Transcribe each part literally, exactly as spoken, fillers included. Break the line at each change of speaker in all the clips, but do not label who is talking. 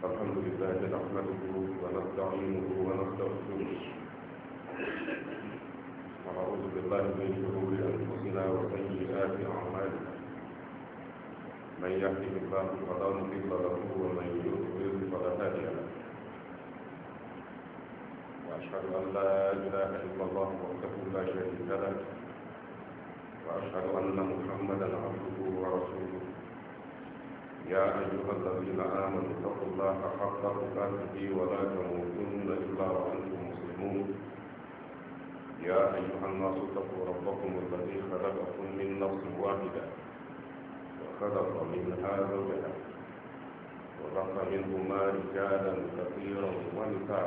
الحمد لله نحمده ونستعينه ونستغفره ونعوذ بالله من شرور انفسنا وسيئات اعمالنا من يهده الله فلا مضل له ومن يضلل فلا هادي له واشهد ان لا اله الا الله وحده لا شريك له واشهد ان محمدا عبده ورسوله يا أيها الذين آمنوا اتقوا الله حق تقاته ولا تموتن إلا وأنتم مسلمون يا أيها الناس اتقوا ربكم الذي خلقكم من نفس واحدة وخلق منها زوجها وبث منهما رجالا كثيرا ونساء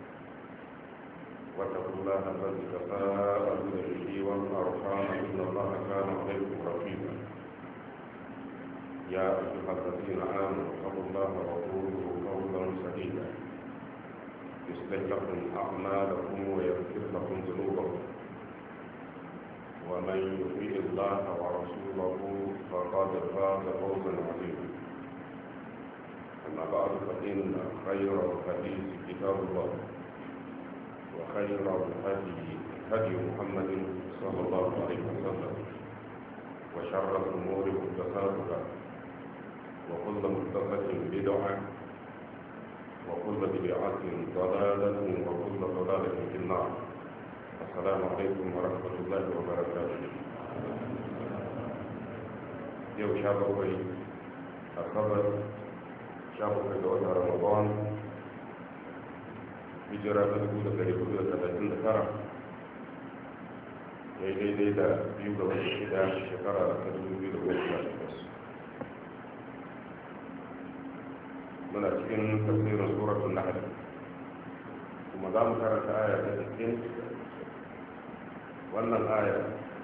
واتقوا الله الذي تساءلون به والأرحام إن الله كان عليكم رقيبا يا أيها الذين آمنوا اتقوا الله وقولوا قولا سديدا يصلح لكم أعمالكم ويغفر لكم ذنوبكم ومن يطيع الله ورسوله فقد فاز فوزا عظيما أما بعد فإن خير الحديث كتاب الله وخير الهدي هدي محمد صلى الله عليه وسلم وشر الأمور محدثاتها وكل محدثة بدعة وكل بدعة ضلالة وكل ضلالة في النار. السلام عليكم ورحمة الله وبركاته. يوم شابوي الخبر شابوي دوات رمضان هجرة تقول تقريبا ثلاثين ذكرى daidai da biyu ga wata shida shekara ta dubu biyu da goma sha takwas muna cikin tafsirin suratul nahl kuma za mu karanta aya ta sittin. wannan aya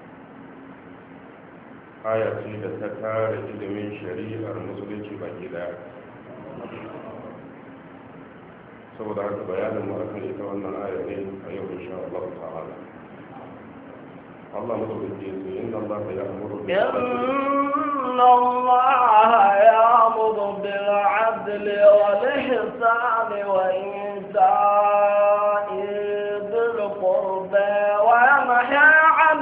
aya ce da ta tara ilimin shari'ar musulunci baki daya saboda haka bayanin mu akan ita wannan aya ne a yau insha Allah ta'ala. الله إن الله يأمر
إن الله يأمر بالعدل والإحسان وإيتاء ذي القربى وينهى عن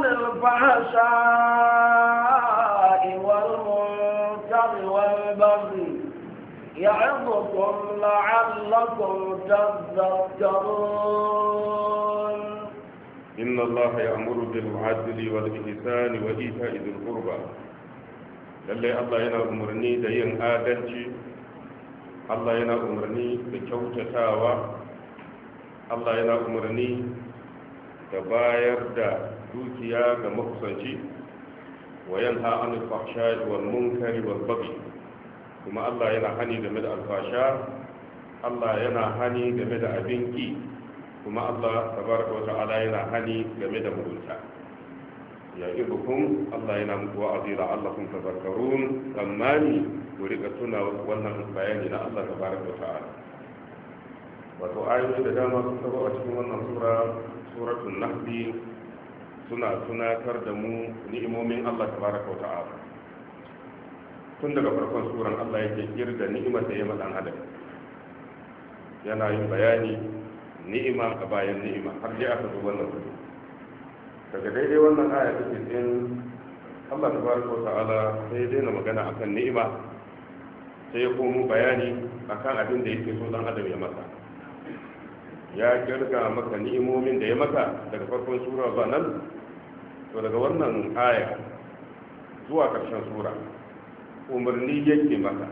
الفحشاء والمنكر والبغي يعظكم لعلكم تذكرون.
إن الله يأمر بالعدل والإحسان وإيتاء ذي القربى. lallai Allah yana umarni da yin adalci, Allah yana umarni da kyautatawa, Allah yana umarni da bayar da dukiya ga makusanci, wa yanha anil fahsha'i wal munkari wal baghi. Kuma Allah yana hani game da alfasha, Allah yana hani game da abin ki. kuma Allah tabaraka wa ta'ala yana hani game da mugunta. Ya ibukum Allah yana muku wa'azi la'allakum tadhakkarun, tsammani ku rika tuna wannan bayani na Allah tabaraka wa ta'ala. Wato ayoyi da dama sun tabo a cikin wannan sura suratul nahl suna tunatar da mu ni'imomin Allah tabaraka wa ta'ala. Tun daga farkon suran Allah yake kirga ni'imar da ya ma dan adam. Yana yin bayani ni'ima a bayan ni'ima har dai aka zo wannan kudu daga daidai wannan aya ta cikin Allah tabaraka wa ta'ala sai ya daina magana akan ni'ima sai ya komo bayani akan abin da yake so dan adam ya masa. Ya kirga maka ni'imomin da ya maka daga farkon sura ba nan, to daga wannan aya zuwa karshen sura umarni yake maka,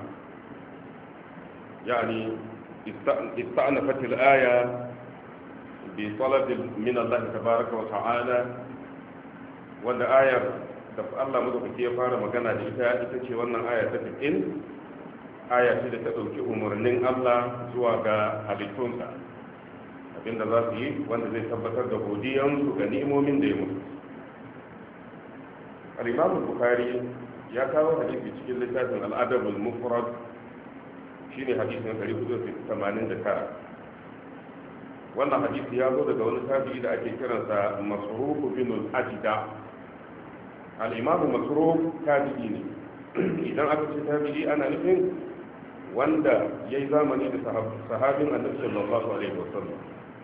yani ista'nafat al-aya بطلب من الله تبارك وتعالى. wanda ayar da Allah madaukaki ya fara magana da ita ita ce wannan aya ta cikin aya ce da ta dauki umarnin Allah zuwa ga halittunsa, abinda za su yi wanda zai tabbatar da godiyansu ga ni'imomin da ya musu. al-Imam Bukhari ya kawo hadisi cikin littafin al-Adab al-Mufrad, shine hadisin ɗari hudu da tamanin da tara. wannan hadisi ya zo daga wani tabi'i da ake kiransa Masruq bin al-Ajda. al-Imam Masruq tabi'i ne. idan aka ce tabi'i ana nufin wanda yayi zamani da sahabin annabi sallallahu alaihi wasallam.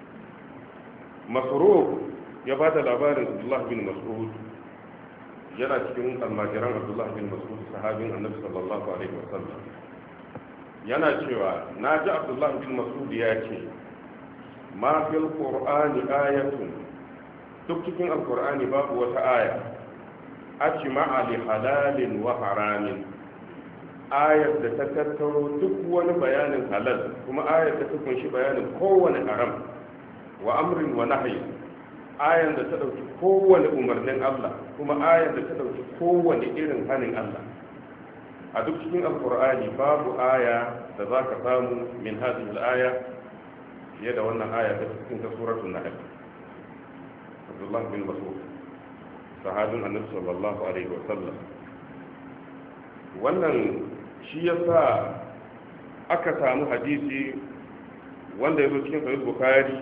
Masruq ya ba da labarin Abdullah bin Mas'ud, yana cikin almajiran Abdullah bin Mas'ud sahabin annabi sallallahu alaihi wasallam. Yana cewa naji Abdullah bin Mas'ud ya ce ma fil qur'ani ayatun, duk cikin alqur'ani babu wata aya ajma'a li halalin wa haramin, ayar da ta tattaro duk wani bayanin halal kuma ayar da ta kunshi bayanin kowane haram, wa amrin wa nahyi, ayar da ta dauki kowane umarnin Allah kuma ayar da ta dauki kowane irin hanin Allah. A duk cikin alqur'ani babu aya da zaka samu min hadhihi al-aya fiye da wannan aya ta cikin suratul nahl. Abdullah bin Mas'ud sahabin annabi sallallahu alaihi wa sallam, wannan shi yasa aka samu hadisi wanda yazo cikin sahih bukhari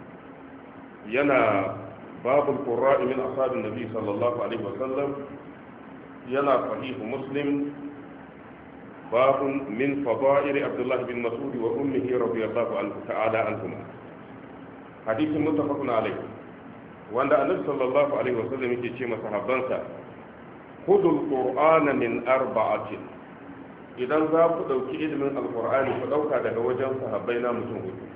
yana babul qurra'i min ashabin nabi sallallahu alaihi wa sallam, yana sahih muslim babun min fada'il Abdullah bin Mas'ud wa ummihi radiyallahu anhu ta'ala anhuma, hadisin muttafaqun alayh, wanda annabi sallallahu alaihi wa sallam yake ce masahabbansa khudul qur'ana min arba'atin, idan za ku dauki ilimin alqur'ani ku dauka daga wajen sahabbai na mutum hudu.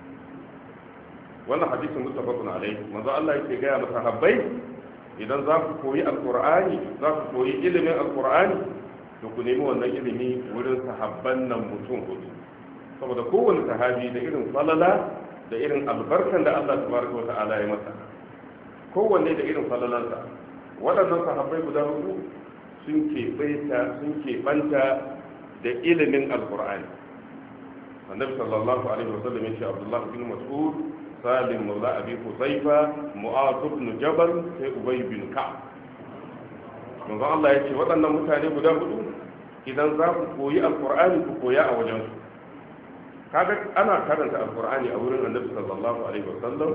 Wannan hadisin muttafaqun alayh, manzo Allah yake ga masahabbai idan za ku koyi alqur'ani, za ku koyi ilimin alqur'ani, to ku nemi wannan ilimi wurin sahabban nan mutum hudu, saboda kowane sahabi da irin falala da irin albarkan da Allah tabaraka wa ta'ala ya masa, kowanne da irin falalansa. Waɗannan sahabbai guda hudu sun keɓanta sun keɓanta da ilimin alqur'ani. Annabi sallallahu alaihi wasallam ya ce Abdullah bin Mas'ud, Salim maula Abi Huzaifa, Mu'adh ibn Jabal, sai Ubay bin Ka'ab. Manzo Allah ya ce waɗannan mutane guda hudu idan za ku koyi alqur'ani ku koya a wajen su. Kaga ana karanta alqur'ani a wurin Annabi sallallahu alaihi wasallam,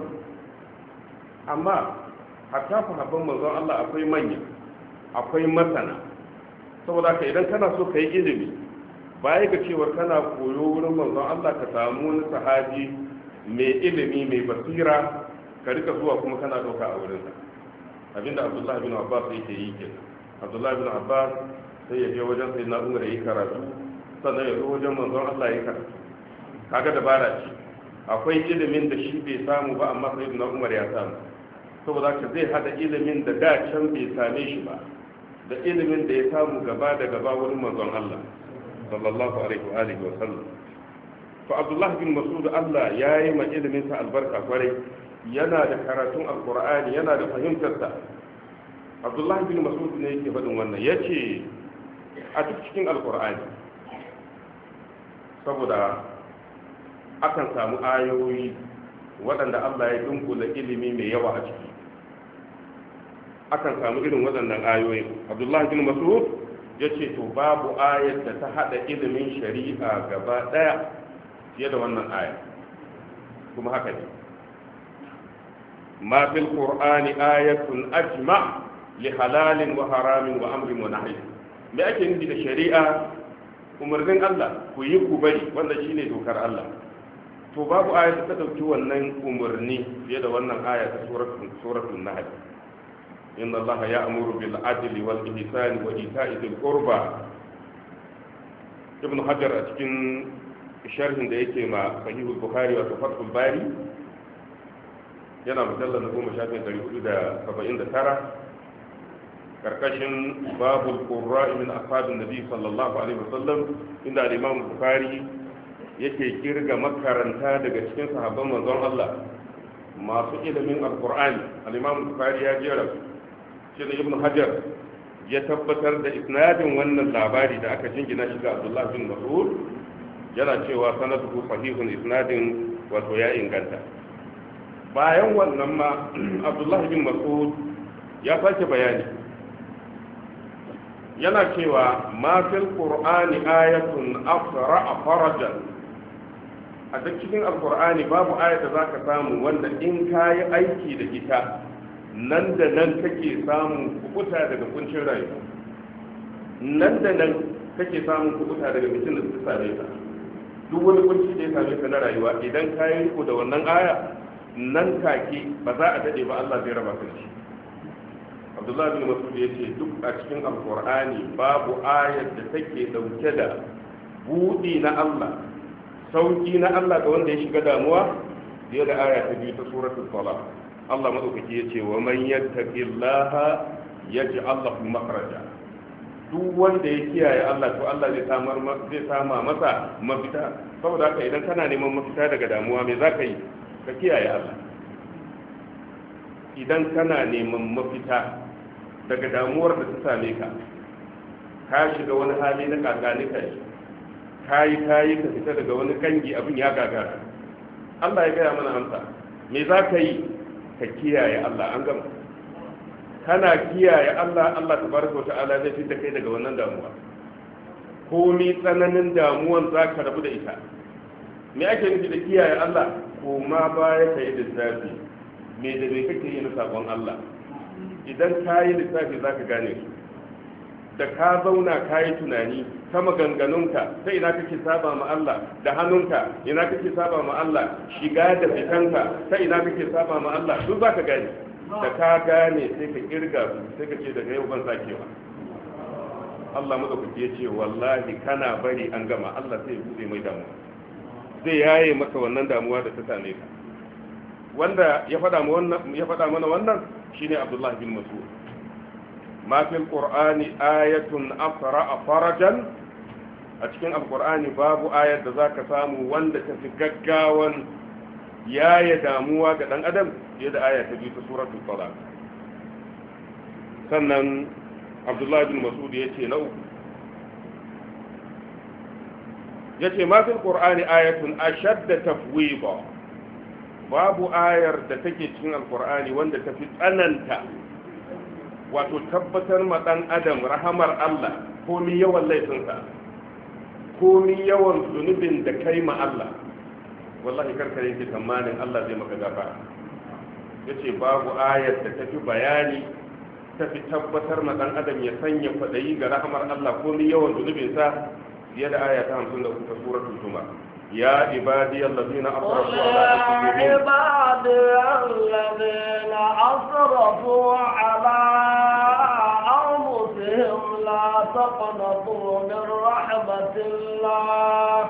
amma hatta sahabban manzon Allah akwai manya, akwai masana. Saboda ka idan kana so kai ilimi, baya ga cewar kana koyo wurin manzon Allah, ka samu wani sahabi mai ilimi mai basira ka rika zuwa kuma kana dauka a wurinsa. Abinda Abdullah bin Abbas yake yi kenan. Abdullah bin Abbas sai ya je wajen sayyidina Umar yayi karatu, sannan ya zo wajen manzon Allah yayi karatu. Kaga dabara ce, akwai ilimin da shi bai samu ba amma sayyidina Umar ya samu, saboda ka zai hada ilimin da da can bai same shi ba da ilimin da ya samu gaba da gaba wurin manzon Allah sallallahu alaihi wa alihi wa sallam. To Abdullah bin Mas'ud Allah yayi ma ilimin sa albarka kwarai, yana da karatun alqur'ani, yana da fahimtar sa. Abdullah bin Mas'ud ne yake faɗin wannan, yace a duk cikin alqur'ani saboda akan samu ayoyi waɗanda Allah ya dunkula ilimi mai yawa a ciki, akan samu irin waɗannan ayoyi. Abdullah bin Mas'ud yace to babu ayar da ta hada ilimin shari'a gaba daya fiye da wannan aya, kuma haka ne. ma fil qur'ani ayatun ajma' li halalin wa haramin wa amrin wa nahy. me ake nufi da shari'a? umarnin Allah, ku yi ku bari, wanda shine dokar Allah. to babu aya da ta dauki wannan umarni fiye da wannan aya ta suratul suratul nahl. inna Allah ya'muru bil adli wal ihsani wa ita'i dhil qurba. ibn hajar a cikin sharhin da yake ma sahihul bukhari wa fathul bari yana mujallal na goma shafin dari hudu da saba'in da tara, karkashin babul qurra'i min ashabin nabi sallallahu alaihi wasallam, inda al-imam bukhari yake kirga makaranta daga cikin sahabban manzon Allah masu ilimin alqur'ani. al-imam bukhari ya jera shi da ibn hajar ya tabbatar da isnadin wannan labari da aka jingina shi ga Abdullah bin Mas'ud, yana cewa sanaduhu sahihun, isnadin wato ya inganta. Bayan wannan ma Abdullah bin Mas'ud ya sake bayani, yana cewa ma fil qur'ani ayatun afra'a farajan. A duk cikin alqur'ani babu ayat da zaka samu wanda in kayi aiki da ita nan da nan kake samun kubuta daga kuncin rayuwa, nan da nan kake samun kubuta daga mutum da suka same ka. duk wani kunci da ya same ka na rayuwa idan ka yi riko da wannan aya nan take ba za a dade ba Allah zai raba ka da shi. Abdullahi bin Mas'ud ya ce duk a cikin Alkur'ani babu ayar da take dauke da buɗi na Allah, sauki na Allah ga wanda ya shiga damuwa fiye da aya ta biyu ta suratul Talaq. Allah madaukaki ya ce wa man yattaqillaha yaj'al lahu makhraja. Duk wanda ya kiyaye Allah to Allah zai samar zai sama masa mafita. Saboda haka idan kana neman mafita daga damuwa me zaka yi? Ka kiyaye Allah. Idan kana neman mafita daga damuwar da ta same ka, ka shiga wani hali na kakani kai, kayi kayi ka fita daga wani kangi abin ya gagara. Allah ya gaya mana amsa. Me za ka yi? Ka kiyaye Allah. An gama. Kana kiyaye Allah, Allah tabaraka wa ta'ala zai fitar kai daga wannan damuwa. Komi tsananin damuwan za ka rabu da ita. Me ake nufi da kiyaye Allah? Koma baya ka yi lissafi. Me da me kake yi na sabon Allah? Idan ka yi lissafi za ka gane su. Da ka zauna ka yi tunani ta maganganunka ta ina kake saba ma Allah, da hannunka ina kake saba ma Allah, shiga da fitanka ta ina kake saba ma Allah, duk za ka gane. Da ka gane sai ka kirga su sai ka ce daga yau ban sakewa. Allah madaukaki ya ce wallahi kana bari an gama, Allah sai ya bude mai damuwa, zai yaye maka wannan damuwa da ta same ka. Wanda ya faɗa mana wannan shine Abdullah bin Mas'ud. ma fil qur'ani ayatun asra farajan, a cikin alqur'ani babu ayar da zaka samu wanda ta fi gaggawan yaya damuwa ga dan adam fiye da aya ta biyu ta suratul talaq. Sannan Abdullah bin Mas'ud yace na uku yace ma fil qur'ani ayatun ashadda tafwida, babu ayar da take cikin alqur'ani wanda ta fi tsananta wato tabbatar ma dan adam rahamar Allah komi yawan laifinsa, komi yawan zunubin da kai ma Allah, wallahi karkar yake tsammanin Allah zai maka gafara. Yace babu ayar da tafi bayani tafi tabbatar ma dan adam ya sanya kwadayi ga rahamar Allah komi yawan zunubinsa fiye da aya ta hamsin da uku ta suratul Zumar. يا عبادي الذين أسرفوا على أنفسهم
يا عبادي الذين أسرفوا على أنفسهم لا تقنطوا من رحمة الله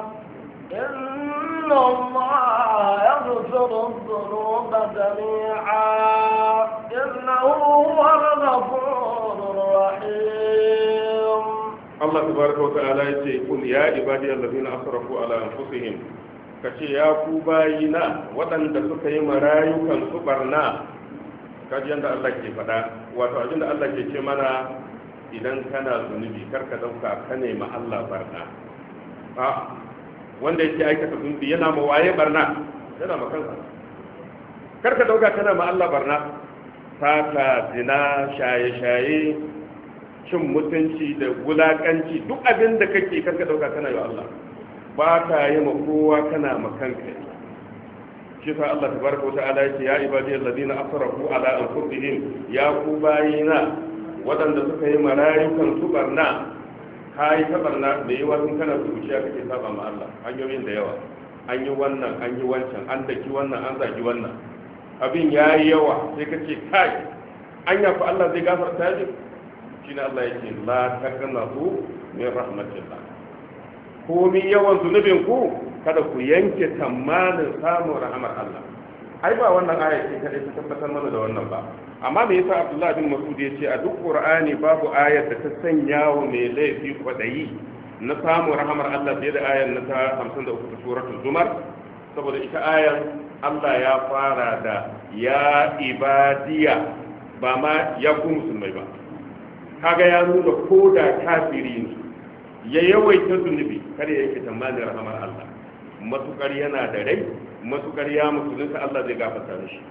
إن الله يغفر الذنوب جميعا إنه هو الغفور الرحيم.
Allah tabaraka wa ta'ala yace kul ya ibadiyal ladina asrafu ala anfusihim, kace ya ku bayina waɗanda suka yi marayukan su barna. Kaji yanda Allah ke faɗa, wato abinda Allah ke ce mana idan kana zunubi karka dauka ka nema Allah barna. A wanda yake aikata zunubi yana ma waye barna? Yana ma kansa. Karka dauka kana ma Allah barna. Sata, zina, shaye-shaye, cin mutunci da wulakanci, duk abin da kake karka dauka kana yi Allah, ba ka yi ma kowa kana ma kanka. shi fa Allah tabaraka wa ta'ala yake ya ibadi alladhina asrafu ala anfusihim, ya ku bayina wadanda suka yi marayukan su barna. Kai ta barna da yawa sun kana zuciya kake saba ma Allah, hanyoyin da yawa, an yi wannan an yi wancan, an daki wannan an zagi wannan, abin yayi yawa sai kace kai anya fa Allah zai gafarta shi. Shine Allah yake la taqnatu min rahmatillah, komi yawan zunubin ku kada ku yanke tamanin samun rahamar Allah. Ai ba wannan aya ce kadai ta tabbatar mana da wannan ba, amma me yasa Abdullah bin Mas'ud yace a duk Qur'ani babu ayar da ta sanya wa mai laifi kwadayi na samun rahamar Allah fiye da ayar na ta hamsin da uku ta suratul Zumar? Saboda ita ayar Allah ya fara da ya ibadiya, ba ma ya ku musulmai ba. Kaga ya nuna ko da kafiri ne ya yawaita zunubi kar ya yake tamanin rahamar Allah, matukar yana da rai, matukar ya musulunta Allah zai gafarta mishi.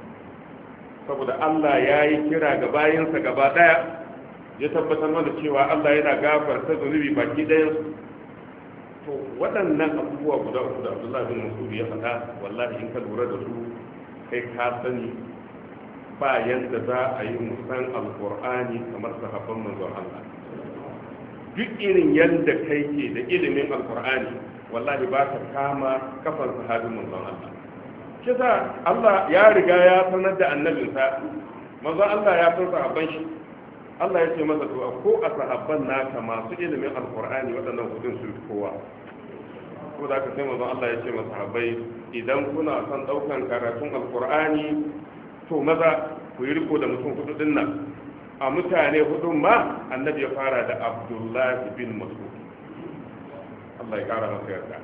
Saboda Allah ya yi kira ga bayansa gaba daya, ya tabbatar mana cewa Allah yana gafarta zunubi baki dayansu. To waɗannan abubuwa guda uku da Abdullah bin Mas'ud ya faɗa, wallahi in ka lura da su kai ka sani ba yanda za a yi musan alkur'ani kamar sahabban manzon Allah. Duk irin yanda kai ke da ilimin alkur'ani, wallahi ba ka kama kafar sahabin manzon Allah shi sa Allah ya riga ya sanar da annabinsa manzon Allah ya san sahabban shi Allah ya ce masa to ko a sahabban naka masu ilimin alqur'ani waɗannan hudun su kowa ko da ka sai manzon Allah ya ce masa sahabbai idan kuna son daukan karatun alqur'ani to maza ku yi riko da mutum hudu din nan a mutane hudun ma annabi ya fara da Abdullah bin Mas'ud Allah ya kara masa yarda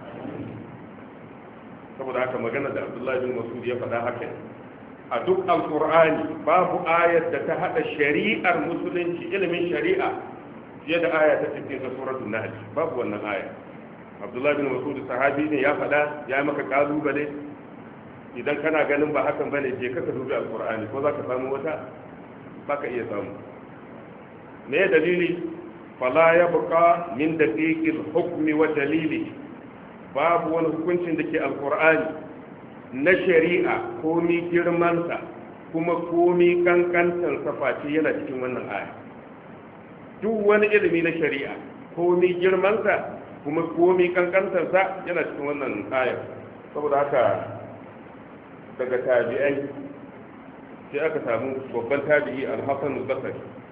saboda haka magana da Abdullah bin Mas'ud ya faɗa haka a duk alqur'ani babu ayat da ta hada shari'ar musulunci ilimin shari'a fiye da aya ta cikin suratul nahl babu wannan aya Abdullah bin Mas'ud sahabi ne ya faɗa ya maka kalubale idan kana ganin ba hakan bane je ka dubi alqur'ani ko zaka samu wata baka iya samu me dalili fala yabqa min daqiqil hukmi wa dalili babu wani hukuncin da ke alqur'ani na shari'a komi girmansa kuma komi kankantan safaci yana cikin wannan aya duk wani ilimi na shari'a komi girmansa kuma komi kankantansa yana cikin wannan aya saboda haka daga tabi'ai sai aka samu babban tabi'i al-Hasan al-Basri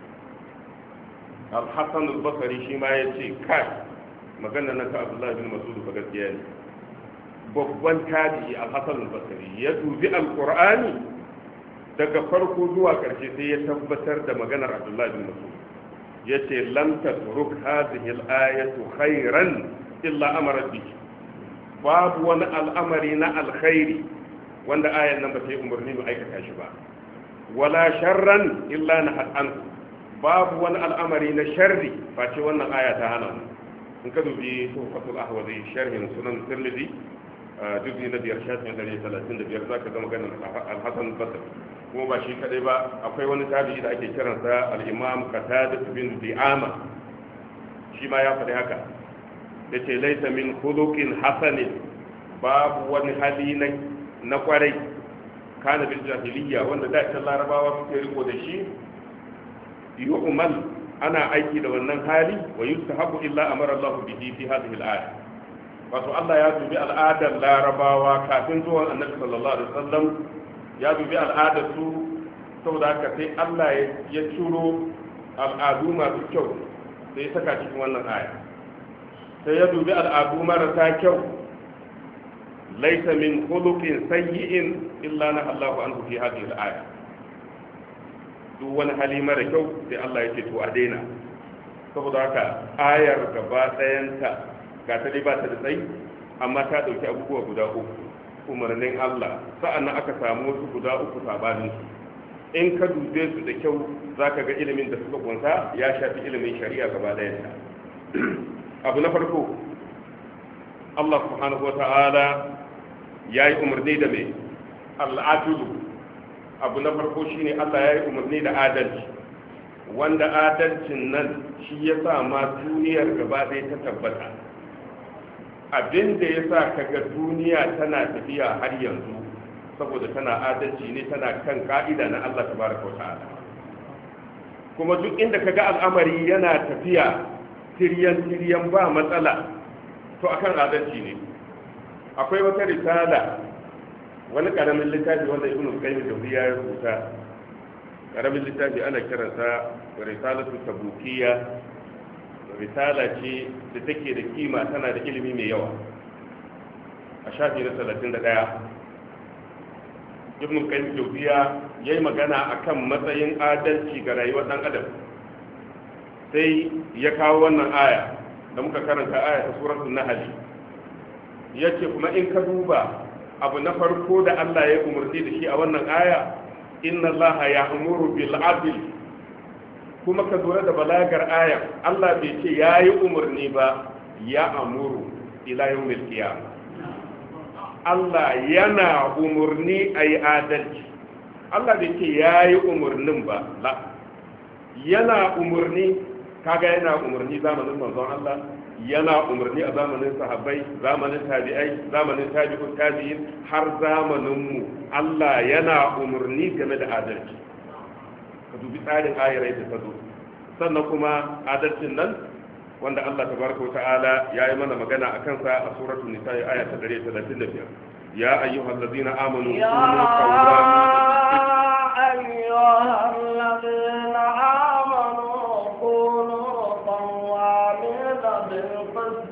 al-Hasan al-Basri shi ma yace kai magana nan ta Abdullah bin Mas'ud ba gaskiya ne babban tabi'i al-Hasan al-Basri ya dubi al-Qur'ani daga farko zuwa karshe sai ya tabbatar da maganar Abdullah bin Mas'ud yace lam tatruk hadhihi al-ayatu khairan illa amara bihi babu wani al'amari na alkhairi wanda ayan nan ba ta yi umarni mu aikata shi ba wala sharran illa nahat an babu wani al'amari na sharri face wannan aya ta hana mu in ka dubi tuhfatul ahwazi sharhin sunan tirmidhi juzi na biyar shafin ɗari talatin da biyar za ka zama ganin alhassan basir kuma ba shi kadai ba akwai wani tabi'i da ake kiransa al'imam qatada bin di'ama shi ma ya faɗi haka ya ce laisa min khuluqin hasanin babu wani hali na kwarai kana bil jahiliya wanda da ta larabawa suke riko da shi yu'mal ana aiki da wannan hali wa yustahabu illa amara Allah bihi fi hadhihi al-aya wato Allah ya dubi al'adar larabawa kafin zuwan annabi sallallahu alaihi wasallam ya dubi al'adar su saboda haka sai Allah ya ciro al'adu masu kyau sai ya saka cikin wannan aya sai ya dubi al'adu marasa kyau laisa min khuluqin sayyi'in illa na Allahu anhu fi hadhihi al-aya duk wani hali mara kyau sai Allah ya ce to a daina saboda haka ayar gaba ɗayanta ga ta dai ba ta da tsayi amma ta dauki abubuwa guda uku umarnin Allah sa'annan aka samu wasu guda uku sabanin su in ka dube su da kyau zaka ga ilimin da suka kunsa ya shafi ilimin shari'a gaba ɗayanta abu na farko Allah subhanahu wata'ala ya yi umarni da mai al'adulu abu na farko shine Allah ya yi umarni da adalci wanda adalcin nan shi ya sa ma duniyar gaba ɗaya ta tabbata abin da ya sa kaga duniya tana tafiya har yanzu saboda tana adalci ne tana kan ka'ida na Allah tabaraka wata'ala kuma duk inda kaga al'amari yana tafiya tiryan tiryan ba matsala to akan adalci ne akwai wata risala wani karamin littafi wanda ibnu qayyim jawziya ya rubuta karamin littafi ana kiransa risalatu tabukiyya risala ce da take da kima tana da ilimi mai yawa a shafi na talatin da ɗaya ibnu qayyim jawziya yayi magana akan matsayin adalci ga rayuwar dan adam sai ya kawo wannan aya da muka karanta aya ta suratul nahl yace kuma in ka duba abu na farko da Allah ya umarni da shi a wannan aya inna allaha ya'muru bil adl kuma ka lura da balagar aya Allah bai ce yayi umarni ba ya amuru ila yawmil qiyamah Allah yana umarni ayi adalci Allah bai ce yayi umarnin ba la yana umarni kaga yana umarni zamanin manzon Allah yana umarni a zamanin sahabbai zamanin tabi'ai zamanin tabi'ut tabi'in har zamanin mu Allah yana umarni game da adalci ka dubi tsarin ayar da ta zo sannan kuma adalcin nan wanda Allah tabaraka wa ta'ala ya yi mana magana a kansa a suratul nisa aya ta one thirty-five ya ayyuhallazina amanu
يا أيها الذين آمنوا كونوا قوامين بالقسط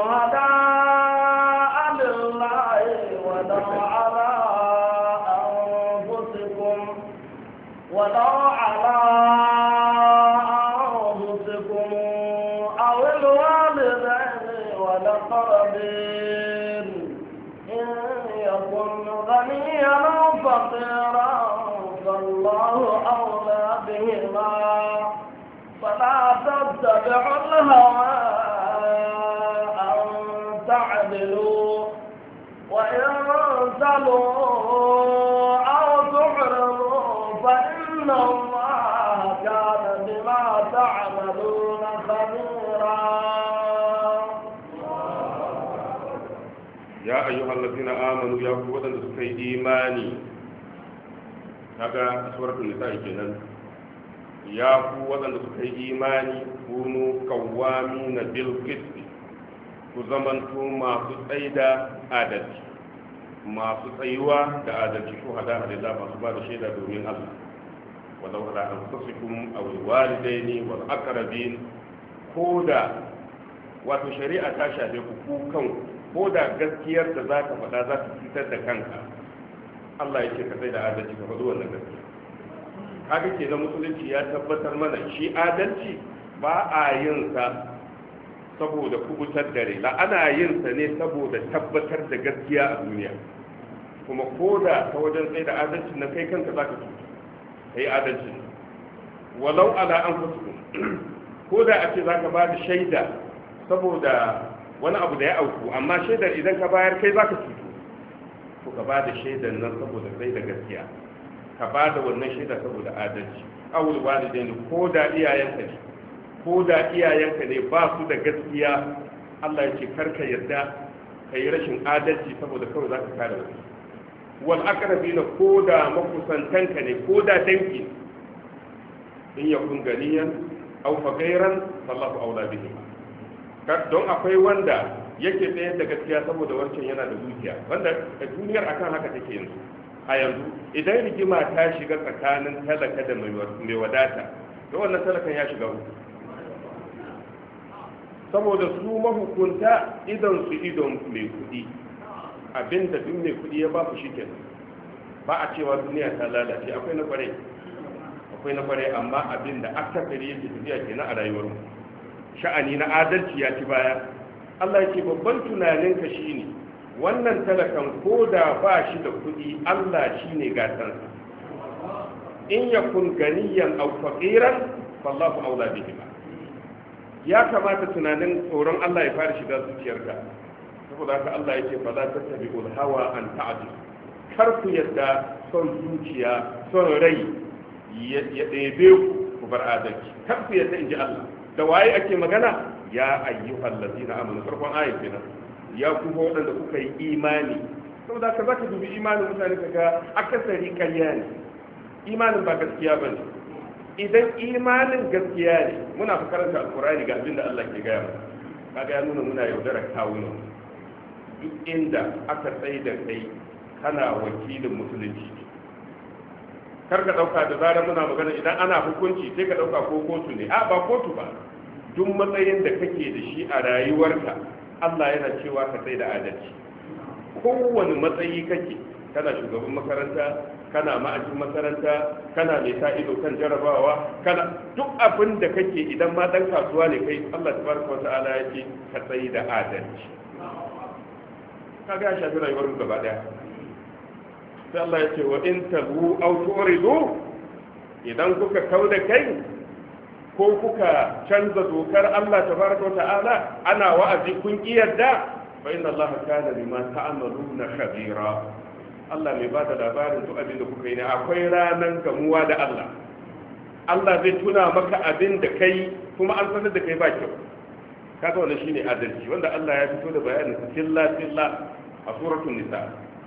شهداء لله ولو على أنفسكم ولو على أنفسكم أو الوالدين والأقربين إن يكن غنيا أو فقيرا فالله أولى بهما فلا تتبعوا الهوى أن تعدلوا وإن تلوا أو تعرضوا فإن الله كان بما تعملون خبيرا.
يا أيها الذين آمنوا يا قوة سكي إيماني kaga suratul nisa kenan ya ku wadanda suka yi imani kunu qawwamina bil qist ku zamanto masu tsaida adalci masu tsayuwa da adalci ko hada Allah masu ba da shaida domin Allah walau ala anfusikum aw walidaini wal aqrabin koda wato shari'a ta shafe ku ku kanku koda gaskiyar da zaka faɗa za ta fitar da kanka Allah yake ka sai da adalci ka faɗi wannan gaskiya kaga ke da musulunci ya tabbatar mana shi adalci ba a yin sa saboda kubutar dare la ana yin sa ne saboda tabbatar da gaskiya a duniya kuma koda ta wajen sai da adalci na kai kanka zaka tuki kai adalci walau ala anfusikum koda a ce zaka ba da shaida saboda wani abu da ya auku amma shaidar idan ka bayar kai zaka tuki ko ka ba da shaidar nan saboda sai da gaskiya ka ba da wannan shaida saboda adalci awul walidaini ko da iyayenka ne ko da iyayenka ne ba su da gaskiya Allah ya ce karka yarda ka yi rashin adalci saboda kawai za ka kare wasu wal aqrabina ko da makusantanka ne ko da danki in yakun ganiyan aw faqiran fallahu aula bihi don akwai wanda yake tsayar da gaskiya saboda wancan yana da dukiya wanda duniyar akan haka take yanzu a yanzu idan rigima ta shiga tsakanin talaka da mai wadata to wannan talakan ya shiga uku saboda su mahukunta idan su idon mai kudi abinda duk mai kudi ya ba ku shikenan ba a cewa duniya ta lalace akwai na kware akwai na kware amma abinda akasari yake tafiya kenan a rayuwar mu sha'ani na adalci ya ci baya Allah yake babban tunaninka shine wannan talakan ko da ba shi da kuɗi Allah shine gatansa in yakun ganiyan aw faqiran fallahu aula bihi ya kamata tunanin tsoron Allah ya fara shiga zuciyarka saboda haka Allah yake fa la tattabi'ul hawa an ta'dil kar ku yadda son zuciya son rai ya ɗebe ku bar adalci kar ku yadda inji Allah da waye ake magana ya ayyuhal ladina amanu farkon ayat kenan ya kuma waɗanda kuka yi imani saboda ka zaka dubi imanin mutane kaga akasari ƙarya ne imanin ba gaskiya bane idan imanin gaskiya ne muna fa karanta alqur'ani ga abin da Allah ke gaya mana kaga ya nuna muna yaudarar kawunan duk inda aka tsaye da kai kana wakilin musulunci kar ka dauka da zarar muna magana idan ana hukunci sai ka dauka ko kotu ne a ba kotu ba duk matsayin da kake da shi a rayuwarka Allah yana cewa ka sai da adalci kowane matsayi kake kana shugaban makaranta kana ma'ajin makaranta kana mai sa ido kan jarabawa kana duk abin da kake idan ma dan kasuwa ne kai Allah tabaraka wata'ala ya ce ka sai da adalci kaga ya shafi rayuwar mu gaba daya sai Allah ya ce wa in tabu aw turidu idan kuka kauda kai ko kuka canza dokar Allah tabaraka wa ta'ala ana wa'azi kun kiyarda fa inna Allah kana bima ta'maluna khabira Allah mai bada labarin duk abin da kuka yi ne akwai ranan gamuwa da Allah Allah zai tuna maka abin da kai kuma an sanar da kai ba kyau kaga wannan shine adalci wanda Allah ya fito da bayanin filla filla a suratul nisa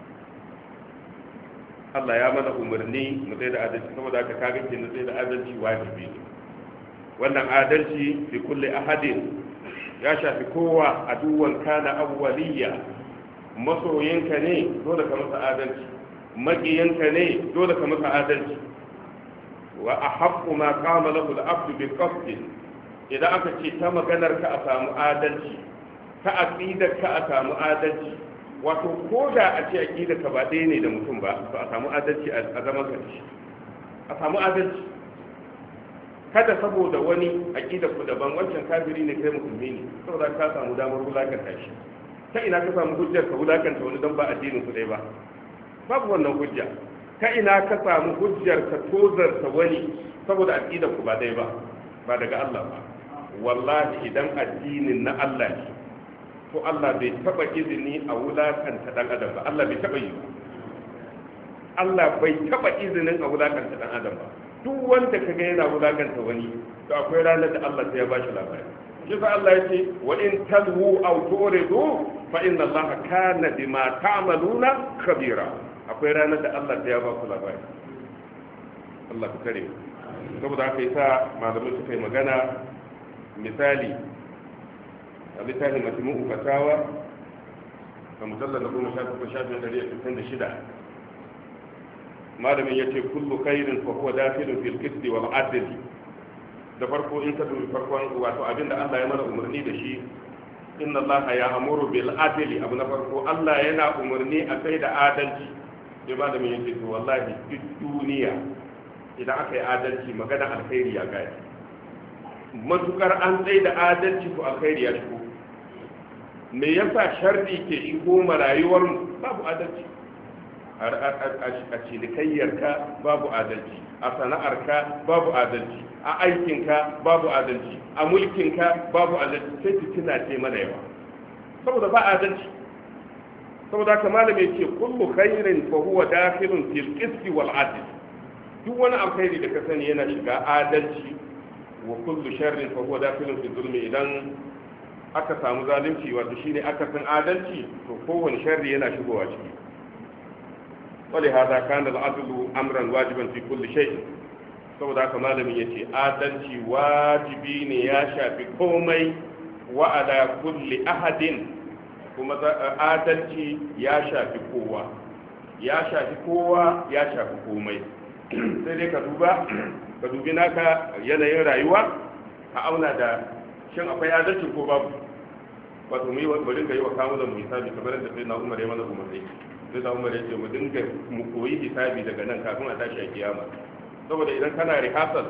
Allah ya mana umarni mu tsaya da adalci saboda haka kaga kenan tsaya da adalci wajibi ne wannan adalci fi kulli ahadin ya shafi kowa, aduwan kana awwaliya, masoyinka ne dole ka masa adalci, maƙiyanka ne dole ka masa adalci. wa ahaqqu ma qama lahu al-abdu bi qasd, idan aka ce ta maganar ka a samu adalci, ta aqidar ka a samu adalci, wato ko da a ce aqidar ka ba ɗaya ne da mutum ba, to a samu adalci a zaman ka shi, a samu adalci. kada saboda wani aqidar ku daban, wancan kafiri ne kai musulmi ne, saboda ka samu damar wulakanta shi. ta ina ka samu hujjar ka wulakanta wani don ba addinin ku ɗaya ba? babu wannan hujja. ta ina ka samu hujjar ka tozarta wani saboda aqidar ku ba ɗaya ba? ba daga Allah ba. wallahi idan addinin na Allah ne, to Allah bai taba izini a wulakanta dan adam ba. Allah bai taba yi ba. Allah bai taba izinin a wulakanta dan adam ba. duk wanda kaga yana wulakanta wani, to akwai ranar da Allah sai ya bashi labari. shi fa Allah yace wa in talhu aw turidu fa inna Allah kana bima ta'maluna khabira. akwai ranar da Allah sai ya ba ku labari. Allah ka kare. saboda haka yasa malamai suka yi magana, misali a littafin majmu'u fatawa a mujallar na goma sha takwas shafin ɗari da sittin da shida, malamin ya ce kullu khairin fa huwa dakhilun fil qisti wal adl. da farko in ka dubi farkon wato abinda Allah ya mana umarni da shi, inna Allah ya amuru bil adli, abu na farko Allah yana umarni a kai da adalci. sai malamin ya ce to wallahi duk duniya idan aka yi adalci magana alkhairi ya gaya, matukar an tsaye da adalci to alkhairi ya shigo. me yasa sharri ke shigo ma rayuwar mu? babu adalci a cinikayyarka, babu adalci a sana'arka, babu adalci a aikinka, babu adalci a mulkinka, babu adalci. sai fitina ce mana yawa saboda ba adalci. saboda haka malami ce kullu khairin fa huwa dakhilun fil qisti wal adl. duk wani alkhairi da ka sani yana shiga adalci, wa kullu sharrin fa huwa dakhilun fi zulmi. idan aka samu zalunci, wato shine aka san adalci, to kowane sharri yana shigowa ciki. wali hada kana al-adlu amran wajiban fi kulli shay. saboda haka malamin yace adalci wajibi ne, ya shafi komai. wa ala kulli ahadin, kuma adalci ya shafi kowa, ya shafi kowa, ya shafi komai. sai dai ka duba ka dubi naka yanayin rayuwa, ka auna da shin akwai adalci ko babu. wato mu yi wa dinga yi wa kawo da mu hisabi kamar da sai na Umar ya mana umarni. sai na Umar ya ce mu dinga mu koyi hisabi daga nan kafin a tashi a kiyama. saboda idan kana rihasal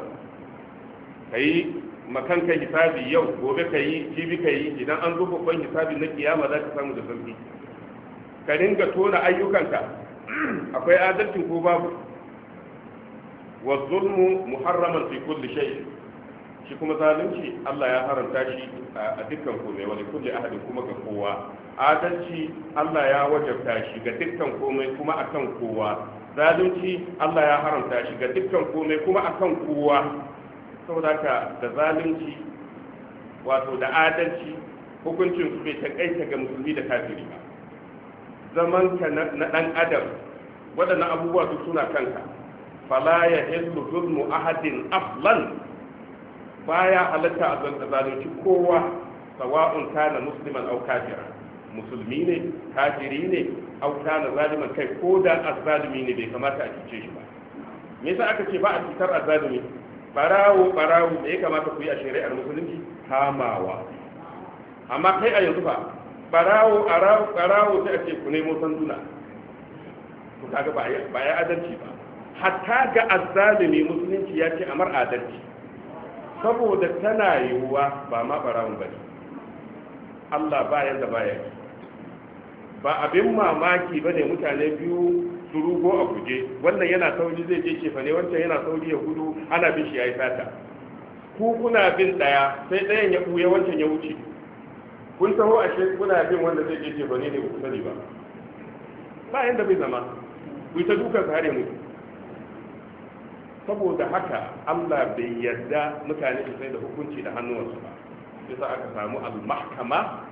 kai makan kai hisabi yau, gobe kai, jibi kai, idan an zo babban hisabi na kiyama za ka samu da sauki. ka dinga tona ayyukanka, akwai adalci ko babu. wa zulmu muharraman fi kulli shay. shi kuma zalunci Allah ya haramta shi a dukkan komai, wani kulli ahadin kuma ga kowa. adalci Allah ya wajabta shi ga dukkan komai kuma akan kowa. zalunci Allah ya haramta shi ga dukkan komai kuma akan kowa. saboda haka da zalunci wato da adalci hukuncin su bai takaita ga musulmi da kafiri ba. zaman ka na dan adam, waɗannan abubuwa su suna kanka. fala ya hillu zulmu ahadin aflan, baya halatta a zanta zalunci kowa, sawa'un kana musliman aw kafira. musulmi ne, kafiri ne, aw kana zaliman, kai ko da azzalimi ne bai kamata a cice shi ba. me yasa aka ce ba a citar azzalimi? barawo barawo da ya kamata ku yi a shari'ar musulunci kamawa. amma kai a yanzu ba barawo barawo sai a ce ku nemo sanduna. to kaga ba ya adalci ba. hatta ga azzalimi musulunci ya ce amar adalci, saboda tana yiwuwa ba ma barawun bane. Allah bayan da baya ba abin mamaki bane mutane biyu su rugo a guje, wannan yana sauri zai je cefa ne, wancan yana sauri ya gudu, ana bin shi yayi sata. ku kuna bin daya, sai dayan ya buya, wancan ya wuce. kun taho ashe kuna bin wanda zai je cefa ne ne ku sani ba. ba yanda bai zama ku ta dukan har ya mutu. saboda haka Allah bai yarda mutane su sai da hukunci da hannuwansu ba. yasa aka samu al-mahkama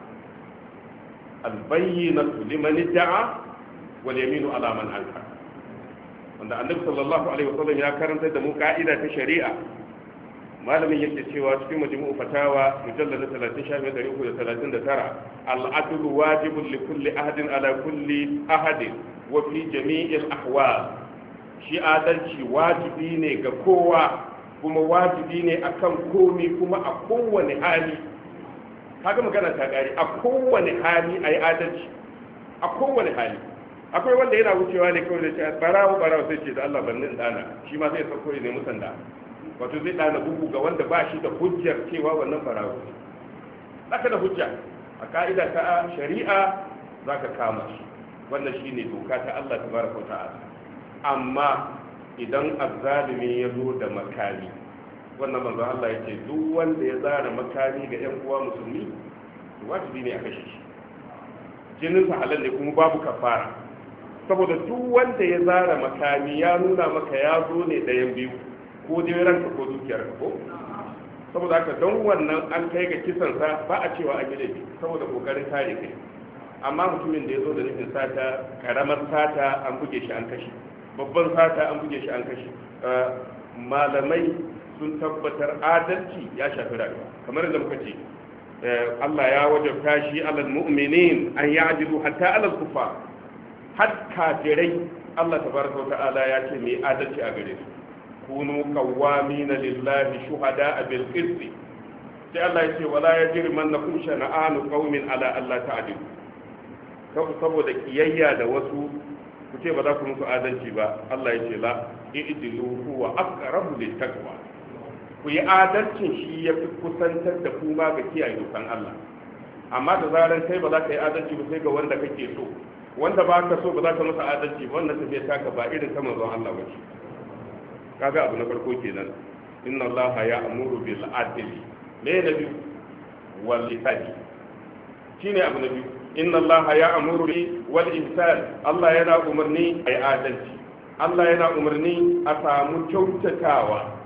al-bayyinatu liman idda'a wal yaminu ala man ankara. wanda annabi sallallahu alaihi wasallam ya karanta da mu ka'ida ta shari'a. malamin yake cewa cikin majmu'u fatawa mujallad talatin shafi ɗari uku da talatin da tara al-adlu wajibun li kulli ahadin ala kulli ahadin wa fi jami'il ahwal shi adalci wajibi ne ga kowa kuma wajibi ne akan komi kuma a kowane hali kaga magana ta gari a kowane hali ayi adalci a kowane hali akwai wanda yana wucewa ne kawai da ce barawo barawo sai ce da Allah bannin dana shi ma zai sauko ne musanda wato zai dana bugu ga wanda ba shi da hujjar cewa wannan barawo ne zaka da hujja a ka'ida ta shari'a zaka kama shi wannan shine doka ta Allah tabaraka wa ta'ala amma idan azzalimi ya zo da makami wannan manzo Allah yake duk wanda ya zara makami ga ƴan uwa musulmi wajibi ne a kashe shi jinin sa halal ne kuma babu kafara saboda duk wanda ya zara makami ya nuna maka ya zo ne ɗayan biyu ko dai ranka ko dukiyar ka ko saboda haka don wannan an kai ga kisan sa ba a cewa an yi laifi saboda kokarin kare kai amma mutumin da ya zo da nufin sata karamar sata an buge shi an kashe babban sata an buge shi an kashe malamai sun tabbatar adalci ya shafi rayuwa kamar da muka ce Allah ya wajabta shi alal mu'minin an ya'dilu hatta alal kufar har kafirai Allah tabaraka wa ta'ala ya ce mai adalci a gare su kunu qawwamina lillahi shuhada'a bil qist sai Allah ya ce wala yajrimannakum shana'anu qaumin ala alla ta'dilu saboda kiyayya da wasu ku ce ba za ku musu adalci ba Allah ya ce la i'dilu huwa aqrabu lit taqwa ku yi adalcin shi ya fi kusantar da ku ma ga kiyaye dokan Allah amma da zaran kai ba za ka yi adalci ba sai ga wanda kake so wanda ba ka so ba za ka masa adalci ba wannan tafiya taka ba irin ta manzon Allah ba ce kaga abu na farko kenan inna Allah ya'muru bil adli me na biyu wal ihsan shine abu na biyu inna Allah ya'muru wal ihsan Allah yana umarni ai adalci Allah yana umarni a samu kyautatawa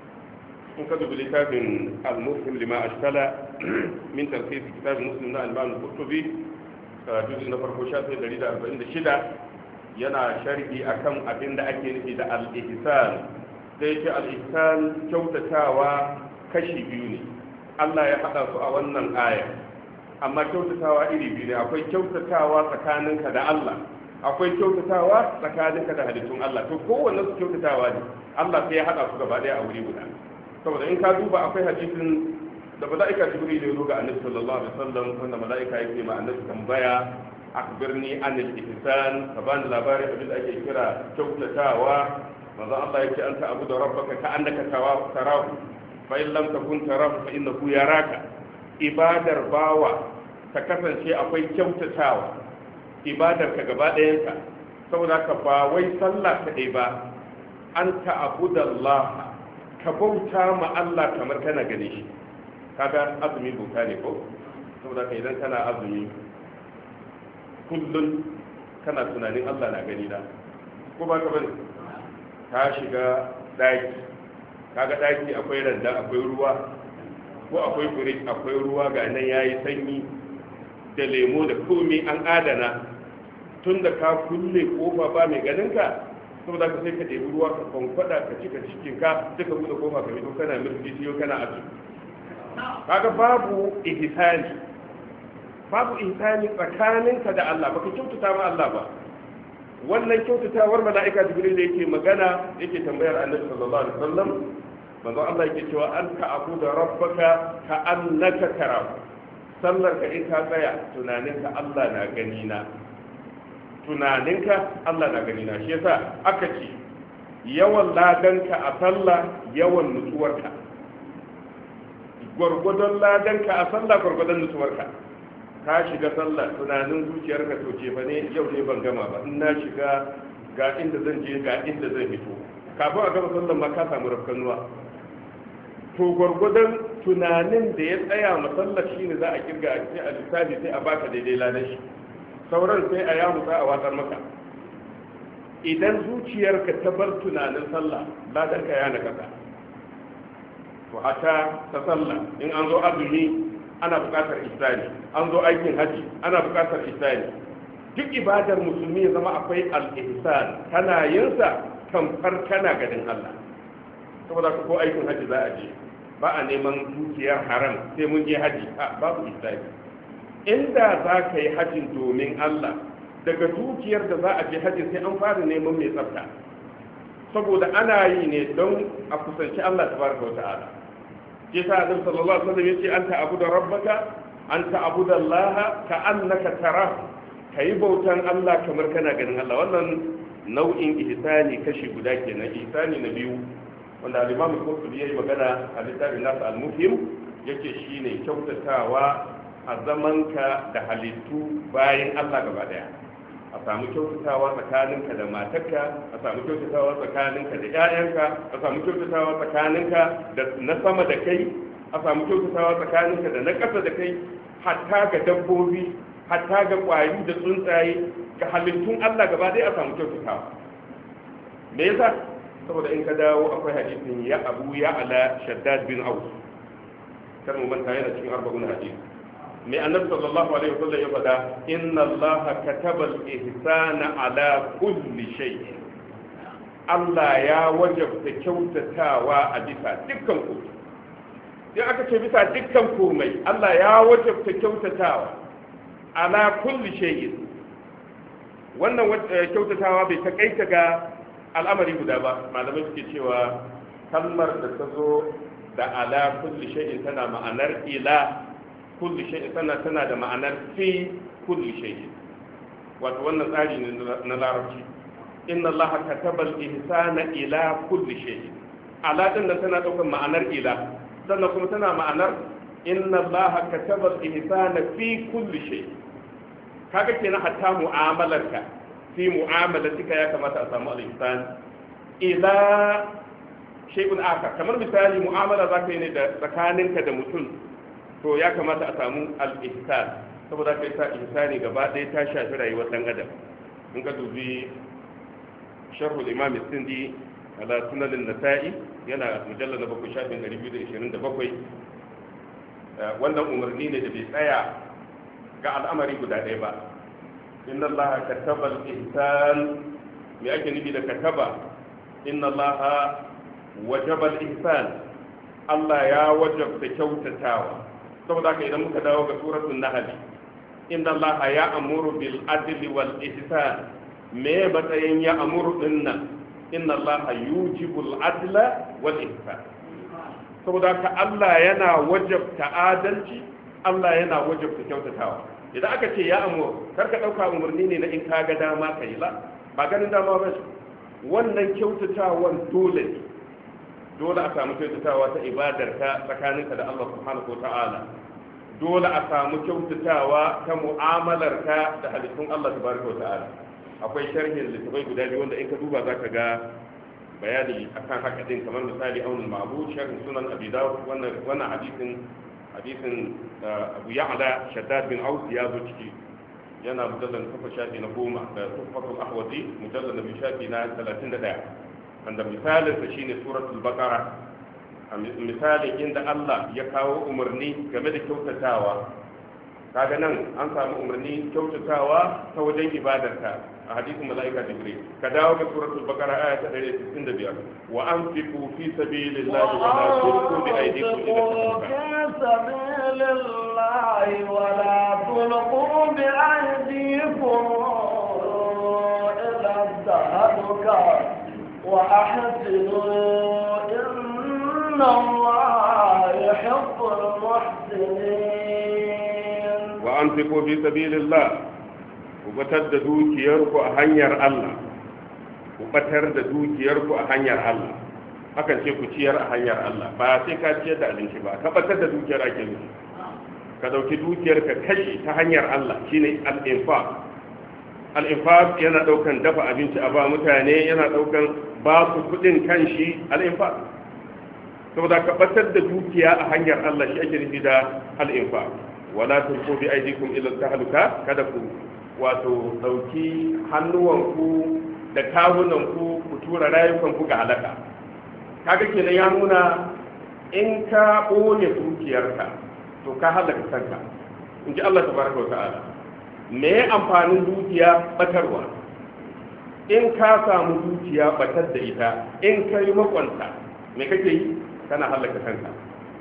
in ka dubi littafin al-muslim lima ashkala min tarkis kitab muslim na al-imam al-qurtubi juzu na farko shafi ɗari da arba'in da shida yana sharhi akan abin da ake nufi da al-ihsan sai ce al-ihsan kyautatawa kashi biyu ne Allah ya haɗa su a wannan aya amma kyautatawa iri biyu ne akwai kyautatawa tsakaninka da Allah akwai kyautatawa tsakaninka da halittun Allah to kowanne su kyautatawa ne Allah sai ya haɗa su gaba ɗaya a wuri guda saboda in ka duba akwai hadisin da mala'ika jibril ya zo ga annabi sallallahu alaihi wasallam wanda mala'ika yake ma annabi tambaya akbirni anil ihsan ka bani labarin abin da ake kira kyautatawa manzo Allah yake anta abuda rabbaka ka annaka tarahu fa in lam takun tarahu fa innahu yaraka ibadar bawa ta kasance akwai kyautatawa ibadar ka gaba ɗayanka saboda ka ba wai sallah kaɗai ba anta abudallaha ka bauta ma Allah kamar kana gane shi kaga azumi bauta ne ko saboda ka idan kana azumi kullun kana tunanin Allah na gani da ko ba ka bane ka shiga daki kaga daki akwai randa akwai ruwa ko akwai fridge akwai ruwa ga nan yayi sanyi da lemo da komai an adana tunda ka kulle kofa ba mai ganin ka saboda ka sai ka ɗebi ruwa ka kwankwada ka cika cikin ka sai ka buɗe kofa ka fito kana mirfi siyo kana azu kaga babu ihsani babu ihsani tsakaninka da Allah baka kyautata ma Allah ba wannan kyautatawar mala'ika jibril da yake magana yake tambayar annabi sallallahu alaihi wasallam manzo Allah yake cewa anta abuda rabbaka ka annaka tarahu sallar ka in ka tsaya tunaninka Allah na gani na tunaninka Allah na gani na shi yasa aka ce yawan ladanka a sallah yawan nutsuwarka gwargwadon ladanka a sallah gwargwadon nutsuwarka ka shiga sallah tunanin zuciyarka to ce fa ne yau ne ban gama ba in na shiga ga inda zan je ga inda zan fito kafin a gama sallah ma ka samu rafkanuwa to gwargwadon tunanin da ya tsaya masallar shine za a kirga a ce a lissafi sai a baka daidai ladan shi sauran sai a yamu za a watsar maka idan zuciyarka ta bar tunanin sallah ladanka ya na kasa to hata ta sallah in an zo azumi ana buƙatar ihsani an zo aikin haji ana buƙatar ihsani duk ibadar musulmi ya zama akwai al-ihsan kana yin sa tamfar kana ganin Allah saboda ko aikin haji za a je ba a neman dukiyar haram sai mun je haji a babu israfi. Inda za ka yi hajjin domin Allah daga dukiyar da za a je hajji sai an fara neman mai tsafta, saboda ana yi ne don a kusanci Allah tabaraka wa ta'ala. ke sa annabi sallallahu alaihi wasallam yace anta abuda rabbaka anta abuda Allah ka annaka tara, kai bautan Allah kamar kana ganin Allah. Wannan nau'in ihsani kashi guda kenan. Ihsani na biyu wanda al-Imam al-Qurtubi yayi magana a littafin nasa al-Mufhim yake shine kyautatawa a zamanka da halittu bayan Allah gaba daya. A samu kyautatawa tsakaninka da matarka, a samu kyautatawa tsakaninka da ƴaƴanka, a samu kyautatawa tsakaninka da na sama da kai, a samu kyautatawa tsakaninka da na ƙasa da kai, hatta ga dabbobi, hatta ga ƙwari da tsuntsaye, ga halittun Allah gaba ɗaya a samu kyautatawa. Me yasa? Saboda in ka dawo akwai hadisin ya Abu ya ala Shaddad bin Aus, kar mu manta yana cikin arba'un hadisi. mai annabi sallallahu alaihi wasallam ya faɗa inna allaha kataba al-ihsana ala kulli shay. Allah ya wajabta kyautatawa a bisa dukkan komai. Sai aka ce bisa dukkan komai Allah ya wajabta kyautatawa ala kulli shay. Wannan kyautatawa bai takaita ga al'amari guda ba. Malamai suke cewa kalmar da ta zo da ala kulli shay tana ma'anar ila kulli shay, tana tana da ma'anar fi kulli shay. Wato wannan tsari ne na larabci. Inna Allah kataba al-ihsana ila kulli shay. Ala din nan tana daukar ma'anar ila, sannan kuma tana ma'anar inna Allah kataba al-ihsana fi kulli shay. Kaga kenan hatta mu'amalarka fi mu'amalatika ya kamata a samu al-ihsan ila shay'un akhar. Kamar misali mu'amala zaka yi ne da tsakaninka da mutum, to ya kamata a samu al-ihsan. Saboda kai sa ihsani gaba ɗaya ta shafi rayuwar dan adam. In ka dubi sharh al-imam as-sindi ala sunan an-nasa'i yana mujallal na bakwai shafin ɗari biyu da ishirin da bakwai. Wannan umarni ne da bai tsaya ga al'amari guda ɗaya ba. inna allaha kataba al-ihsan, me ake nufi da kataba? inna allaha wajaba al-ihsan, Allah ya wajabta kyautatawa. saboda haka idan muka dawo ga suratul nahl, inna allaha ya'muru bil adli wal ihsan, me matsayin ya amuru dinnan? inna allaha yujibu al adla wal ihsan. saboda haka Allah yana wajabta adalci, Allah yana wajabta kyautatawa. idan aka ce ya amuru, karka dauka umarni ne na in ka ga dama kai la, ba ganin dama ba. wannan kyautatawan dole ne, dole a samu kyautatawa ta ibadarka tsakaninka da Allah subhanahu wa ta'ala. dole a samu kyautatawa ta mu'amalarka da halittun Allah tabaraka wa ta'ala. akwai sharhin littafai guda biyu wanda in ka duba zaka ga bayani akan haka din, kamar misali aunul ma'bud, sharhin sunan abi dawud. wannan wannan hadisin hadisin Abu Ya'la Shaddad bin Aus ya zo ciki, yana mujallal kafa shafi na goma, da Tuhfatul Ahwazi mujallal na shafi na talatin da ɗaya. wanda misalinsa shine suratul baqara. misalin inda Allah ya kawo umarni game da kyautatawa, kaga nan an samu umarni kyautatawa ta wajen ibadarka a hadisin mala'ika jibril. ka dawo ga suratul baqara aya ta ɗari da sittin da biyar, wa anfiqu fi sabilillahi wa la tulqu bi aydikum ila at-tahaluka وأحسنوا إن الله يحب المحسنين. وأنفقوا في سبيل الله، وبتر دوكيركو أهنير الله، وبتر دوكيركو أهنير الله. hakan ce ku ciyar a hanyar Allah, ba sai ka ciyar da abinci ba, ka batar da dukiyar ake nufi. ka dauki dukiyar ka kashi ta hanyar Allah, shine al-infaq. al-infaq yana daukan dafa abinci a ba mutane, yana daukan ba su kudin kanshi al-infaq. saboda ka batar da dukiya a hanyar Allah shi ake nufi da al-infaq. wala tulqu bi aydikum ila tahluka, kada ku wato dauki hannuwanku da kawunanku ku tura rayukanku ga halaka. kaga kenan ya nuna in ka ɓone dukiyarka to ka halaka kanka, in ji Allah tabaraka wa ta'ala. me amfanin dukiya? batarwa. in ka samu dukiya batar da ita, in ka yi makwanta me kake yi? kana halaka kanka.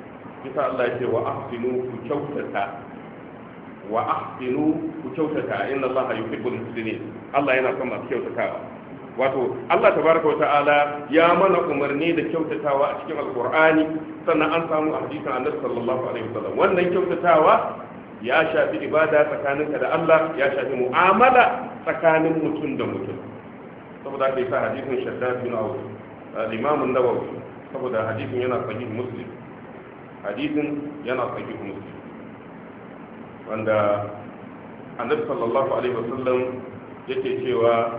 bisa Allah ya ce wa ahsinu ku kyautata wa ahsinu ku kyautata inna Allah yuhibbul muhsinin Allah yana son masu kyautatawa wato Allah tabaraka wa ta'ala ya mana umarni da kyautatawa a cikin alqur'ani sannan an samu a hadisin Annabi sallallahu alaihi wasallam wannan kyautatawa ya shafi ibada tsakaninka da Allah ya shafi mu'amala tsakanin mutum da mutum saboda kai sa hadisin Shaddad bin Awf al-Imam an-Nawawi saboda hadisin yana sahih Muslim hadisin yana sahih Muslim wanda Annabi sallallahu alaihi wasallam yake cewa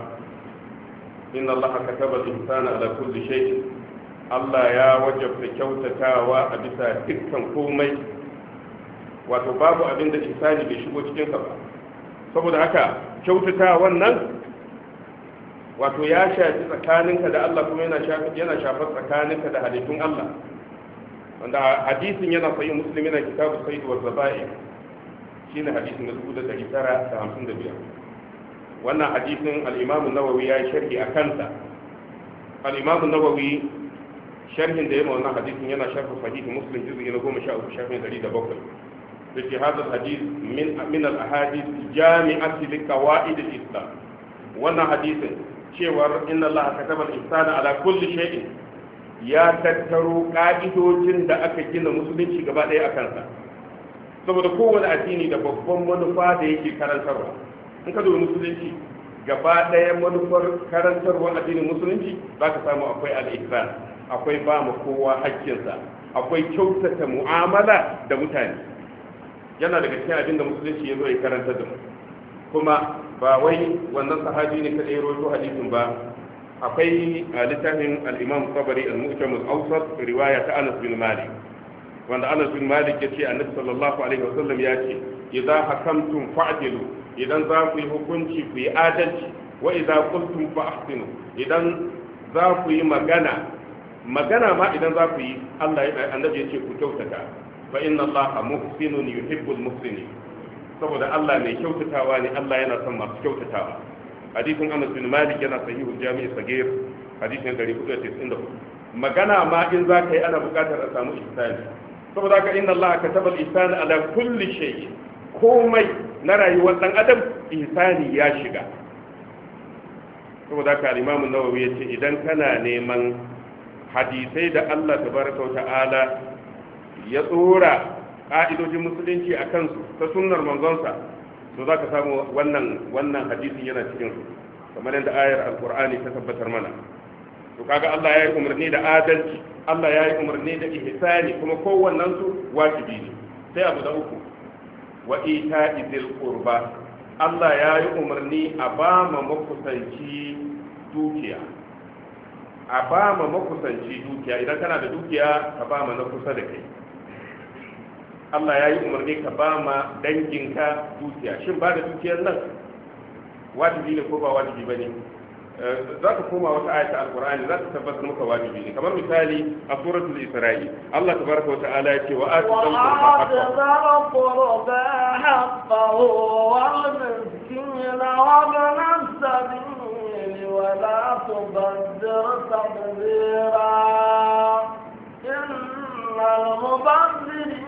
inna Allah kataba al-ihsana ala kulli shay Allah ya wajabta kyautatawa a bisa dukkan komai wato babu abin da ihsani bai shigo cikin sa ba saboda haka kyautatawa wannan wato ya shafi tsakaninka da Allah kuma yana shafi yana shafar tsakaninka da halittun Allah wanda hadisin yana sahih Muslim yana kitabu sayyid wa zabai shine hadisin da dubu da dari tara da hamsin da biyar wannan hadisin al-Imam an-Nawawi ya yi sharhi a kansa al-Imam an-Nawawi sharhin da yayin wannan hadisin yana sharh sahih Muslim juz'i na goma sha uku shafin dari da bakwai yace hadha al-hadith min min al-ahadith jami'ati li qawaid al-Islam wannan hadisin cewar inna Allah kataba al-ihsana ala kulli shay'in ya tattaro ka'idojin da aka gina musulunci gaba ɗaya a kansa saboda kowane addini da babban manufa da yake karantarwa in ka dubi musulunci gaba ɗaya manufar karantarwar addinin musulunci za ka samu akwai al-ihsan akwai ba mu kowa hakkinsa akwai kyautata mu'amala da mutane yana daga cikin abin da musulunci ya zo ya karanta da mu kuma ba wai wannan sahabi ne kadai ya rawaito hadisin ba akwai a littafin al-Imam Tabari al-Mu'jam al-Awsat riwaya ta Anas bin Malik wanda Anas bin Malik yace Annabi sallallahu alaihi wasallam ya ce idza hakamtum fa'dilu idan za ku yi hukunci ku yi adalci wa idza qultum fa ahsinu idan za ku yi magana magana ma idan za ku yi Allah ya Annabi yace ku kyautata fa inna Allaha muhsinun yuhibbul muhsinin saboda Allah mai kyautatawa ne Allah yana son masu kyautatawa hadisin Anas bin Malik yana sahihul Jami' Sagir hadisin dari hudu da tis'in da hudu magana ma in za ka yi ana buƙatar a samu ihsani saboda haka inna Allah kataba al-ihsana ala kulli shay komai na rayuwar dan adam ihsani ya shiga saboda haka Imam an-Nawawi yace idan kana neman hadisai da Allah tabaraka wa ta'ala ya tsora ƙa'idojin musulunci a kansu ta sunnar manzonsa to za ka samu wannan wannan hadisin yana cikin su kamar yadda ayar alkur'ani ta tabbatar mana to kaga Allah ya yi umarni da adalci Allah ya yi umarni da ihsani kuma kowannen su wajibi ne sai abu da uku wa ita'i dhil qurba Allah ya yi umarni a ba ma makusanci dukiya a ba ma makusanci dukiya idan kana da dukiya ka ba ma na kusa da kai Allah ya yi umarni ka ba ma danginka dukiya shin ba da dukiyar nan wajibi ne ko ba wajibi ba ne za ka koma wata ayata alkur'ani za ta tabbatar maka wajibi ne kamar misali a suratul isra'i Allah tabaraka wa ta'ala ya ce wa ati dal qurba haqqahu wal miskina wa ibn as-sabil wa la tubaddir tabdira innal mubaddirin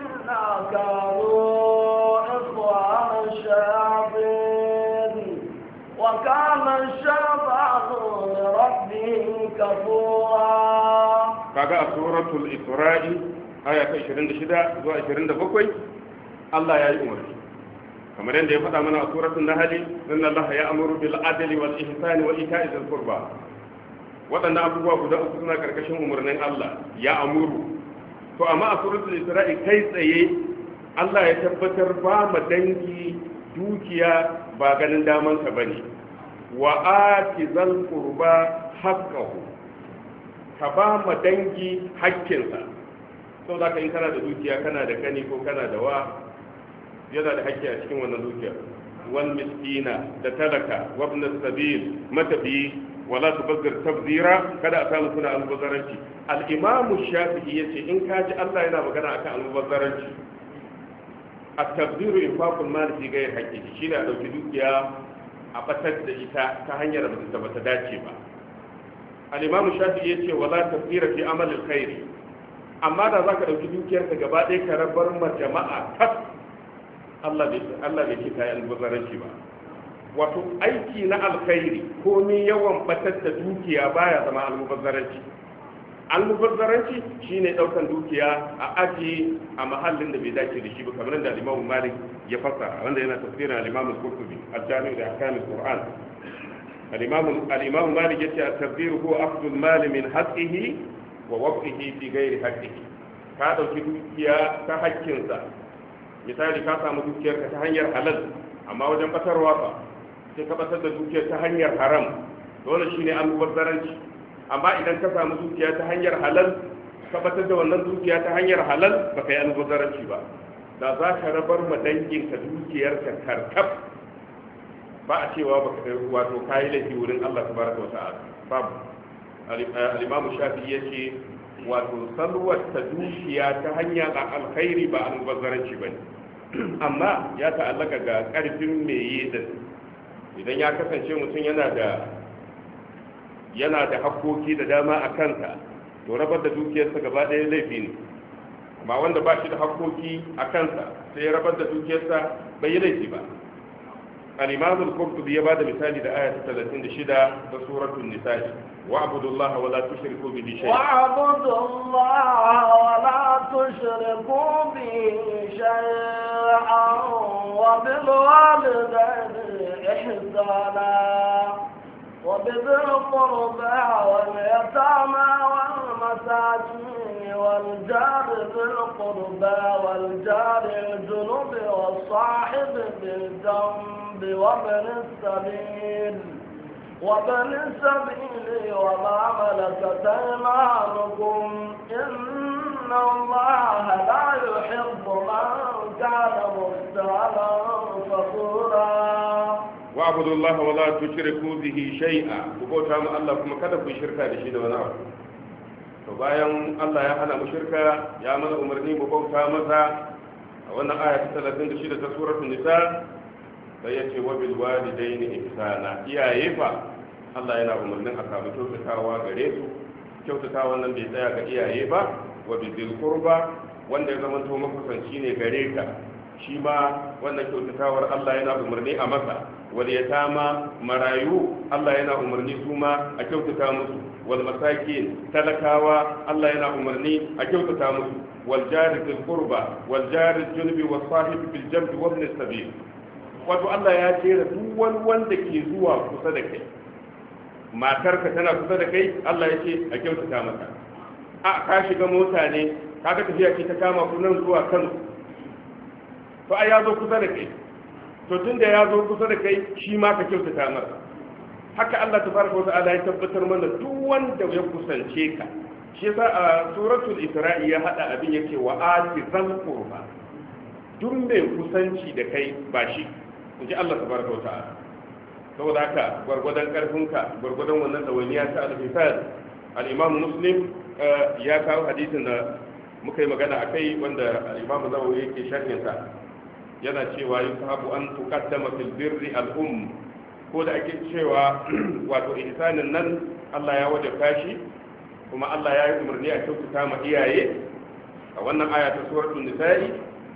كانوا إخوان الشياطين وكان الشيطان لربه كفورا kaga a suratul isra'i aya ta ishirin da shida zuwa ishirin da bakwai Allah ya yi umarni kamar yadda ya faɗa mana a suratul nahl inna Allah ya'muru bil adli wal ihsani wa ita'i dhil qurba waɗannan abubuwa guda uku suna karkashin umarnin Allah ya amuru to amma a suratul isra'i kai tsaye Allah ya tabbatar ba ma dangi dukiya ba ganin daman ka bane wa ati zal qurba haqqahu ka ba ma dangi haƙƙinsa sau da ka in kana da dukiya kana da kani ko kana da wa yana da haƙƙi a cikin wannan dukiya wal miskina da talaka wa ibn sabil matabi wala tubazzir tabzira kada a samu kuna almubazzaranci al-imam shafi'i yace in kaji Allah yana magana akan almubazzaranci at-tabziru infaqul mal fi ghayr haqqihi shine a dauki dukiya a batar da ita ta hanyar da bata dace ba al-imam shafi'i yace wala tafsira fi amal al-khair amma da za ka ɗauki dukiyarka gaba ɗaya ka rabar ma jama'a tas Allah bai ce kayi almubazzaranci ba. Wato aiki na alkhairi komai yawan batar da dukiya baya zama almubazzaranci. Almubazzaranci shine ɗaukan dukiya a aji a mahallin da bai dace da shi ba, kamar da Imam Malik ya fassara, wanda yana tafsirin al-Imam al-Qurtubi al-Jami' da ahkam al-Qur'an. al-Imam al-Imam Malik yace at-tabdhir huwa akhdhu al-mal min haqqihi wa waqtihi fi ghairi haqqihi. Ka dauki dukiya ta hakkinsa, misali ka samu dukiyarka ta hanyar halal, amma wajen batarwa fa sai ka batar da dukiyar ta hanyar haram, dole shine almubazzaranci. Amma idan ka samu dukiya ta hanyar halal, ka batar da wannan dukiya ta hanyar halal, baka yi almubazzaranci ba. Da za ka rabar ma danginka dukiyarka karkab, ba a cewa baka wato kayi laifi wurin Allah tabaraka wa ta'ala. Babu. Al-Imam Shafi'i yace wato salwar ta dukiya ta hanyar alkhairi ba almubazzaranci bane, amma ya ta'allaka ga karfin meye da idan ya kasance mutum yana da yana da hakkoki da dama a kansa, to rabar da dukiyarsa gaba ɗaya laifi ne. Amma wanda ba shi da hakkoki a kansa sai ya rabar da dukiyarsa bai yi laifi ba. al-Imam al-Qurtubi ya bada misali da aya ta talatin da shida ta suratul Nisa, wa'budu Allah wa la tushriku bihi shay'an
wa'budu Allah wa la tushriku bihi shay'an wa bil walidayni ihsana وبذي القربى واليتامى والمساكين والجار ذي القربى والجار الجنب والصاحب بالجنب وابن السبيل وابن السبيل وما ملكت ايمانكم ان الله لا يحب من كان مختالا فخورا
wa'budu Allah wa la tushriku bihi shay'a, ku bauta mu Allah kuma kada ku shirka da shi da wani abu. To bayan Allah ya hana mu shirka, ya mana umarni mu bauta masa a wannan aya ta talatin da shida ta suratul Nisa, sai ya ce wa bil walidaini ihsana. Iyaye fa Allah yana umarnin a samu kyautatawa gare su. Kyautatawa nan bai tsaya ga iyaye ba, wa bil qurba wanda ya zama to makusanci ne gare ka, shi ma wannan kyautatawar Allah yana umarni a masa. wal yatama marayu Allah yana umarni su ma a kyautata musu, wal masakin talakawa Allah yana umarni a kyautata musu, wal jari bil qurba wal jari junubi was sahib bil jambi wa ibn sabil. Wato Allah ya jera duk wani wanda ke zuwa kusa da kai, matarka tana kusa da kai, Allah ya ce a kyautata mata. A ka shiga mota ne, kaga tafiya ce ta kama ku nan zuwa Kano, to ai ya zo kusa da kai, to tunda ya zo kusa da kai shi ma ka kyautata masa. Haka Allah tabaraka wa ta'ala ya tabbatar mana duk wanda ya kusance ka. Shi yasa a suratul Isra'i ya hada abin yake wa ati zal qurba, duk mai kusanci da kai ba shi, inji Allah tabaraka wa ta'ala. Saboda haka gwargwadon karfinka, gwargwadon wannan dawaniya ta al-hisab. Al-Imam Muslim ya kawo hadisin da muka yi magana akai wanda al-Imam Nawawi yake sharhin sa, yana cewa yusahabu an tuqaddama fil birri al-umm, ko da ake cewa wato ihsanin nan Allah ya wajaba shi, kuma Allah ya yi umarni a kyautata ma iyaye a wannan aya ta suratul nisa'i,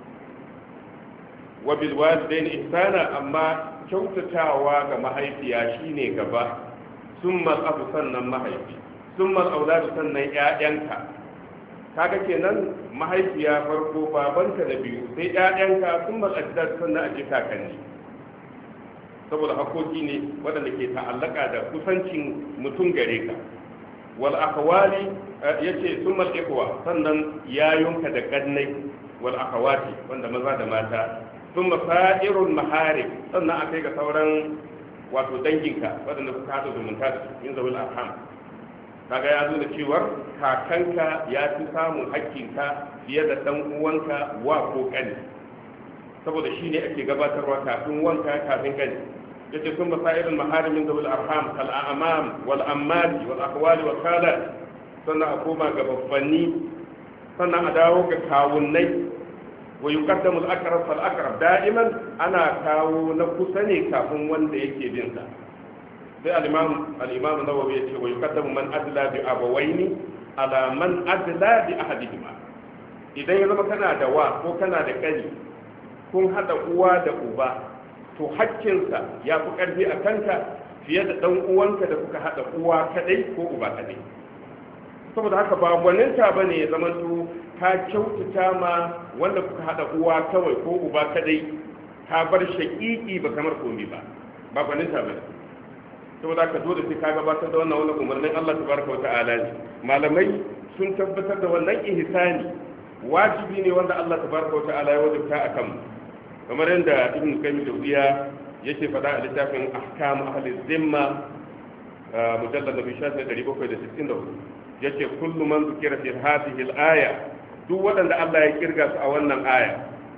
wa bil walidayni ihsana, amma kyautatawa ga mahaifiya shine gaba, summa abu sannan mahaifi, summa auladu sannan ƴaƴanka. Kaga kenan mahaifiya farko, babanka da biyu, sai ƴaƴanka, sun mal'ajdad sannan a je kakanni, saboda hakoki ne waɗanda ke ta'allaka da kusancin mutum gare ka. Wal akhawali yace sun mal'ikwa, sannan yayunka da kannai, wal akhawati wanda maza da mata, sun masa'irun maharib, sannan akai ga sauran wato danginka waɗanda suka haɗa zumunta da su, min zawil arham. Kaga ya zo da cewar kakanka ya fi samun hakkinka fiye da dan uwanka wa ko kani, saboda shi ne ake gabatarwa kafin wanka kafin kani. Yace sun masailul maharimin zawil arham kal a'mam wal ammati wal akhwali wal khalat, sannan a koma ga babbanni, sannan a dawo ga kawunnai. Wa yuqaddamu al aqrab fal aqrab, da'iman ana kawo na kusa ne kafin wanda yake bin sa. Sai al-imam al-imam Nawawi ya ce wa yuqaddamu man adla bi abawaini ala man adla bi ahadihima idan ya zama kana da wa ko kana da kani kun hada uwa da uba to hakkinsa ya fi karfi a kanka fiye da dan uwanka da kuka hada uwa kadai ko uba kadai saboda haka ba gwaninta bane ya zama to ka kyautata ma wanda kuka hada uwa kawai ko uba kadai ka bar shaƙiƙi ba kamar komai ba ba gwaninta bane saboda haka dole sai ka gabatar da wannan wannan umarnin Allah tabaraka wa ta'ala ne malamai sun tabbatar da wannan ihsani wajibi ne wanda Allah tabaraka wa ta'ala ya wajabta akan mu kamar yadda Ibn Qayyim Jawziya yake faɗa a littafin Ahkam Ahli Zimma mujallad nabi shafi ɗari bakwai da sittin da hudu yace kullu man zikira fi hadhihi al-aya duk waɗanda Allah ya kirga su a wannan aya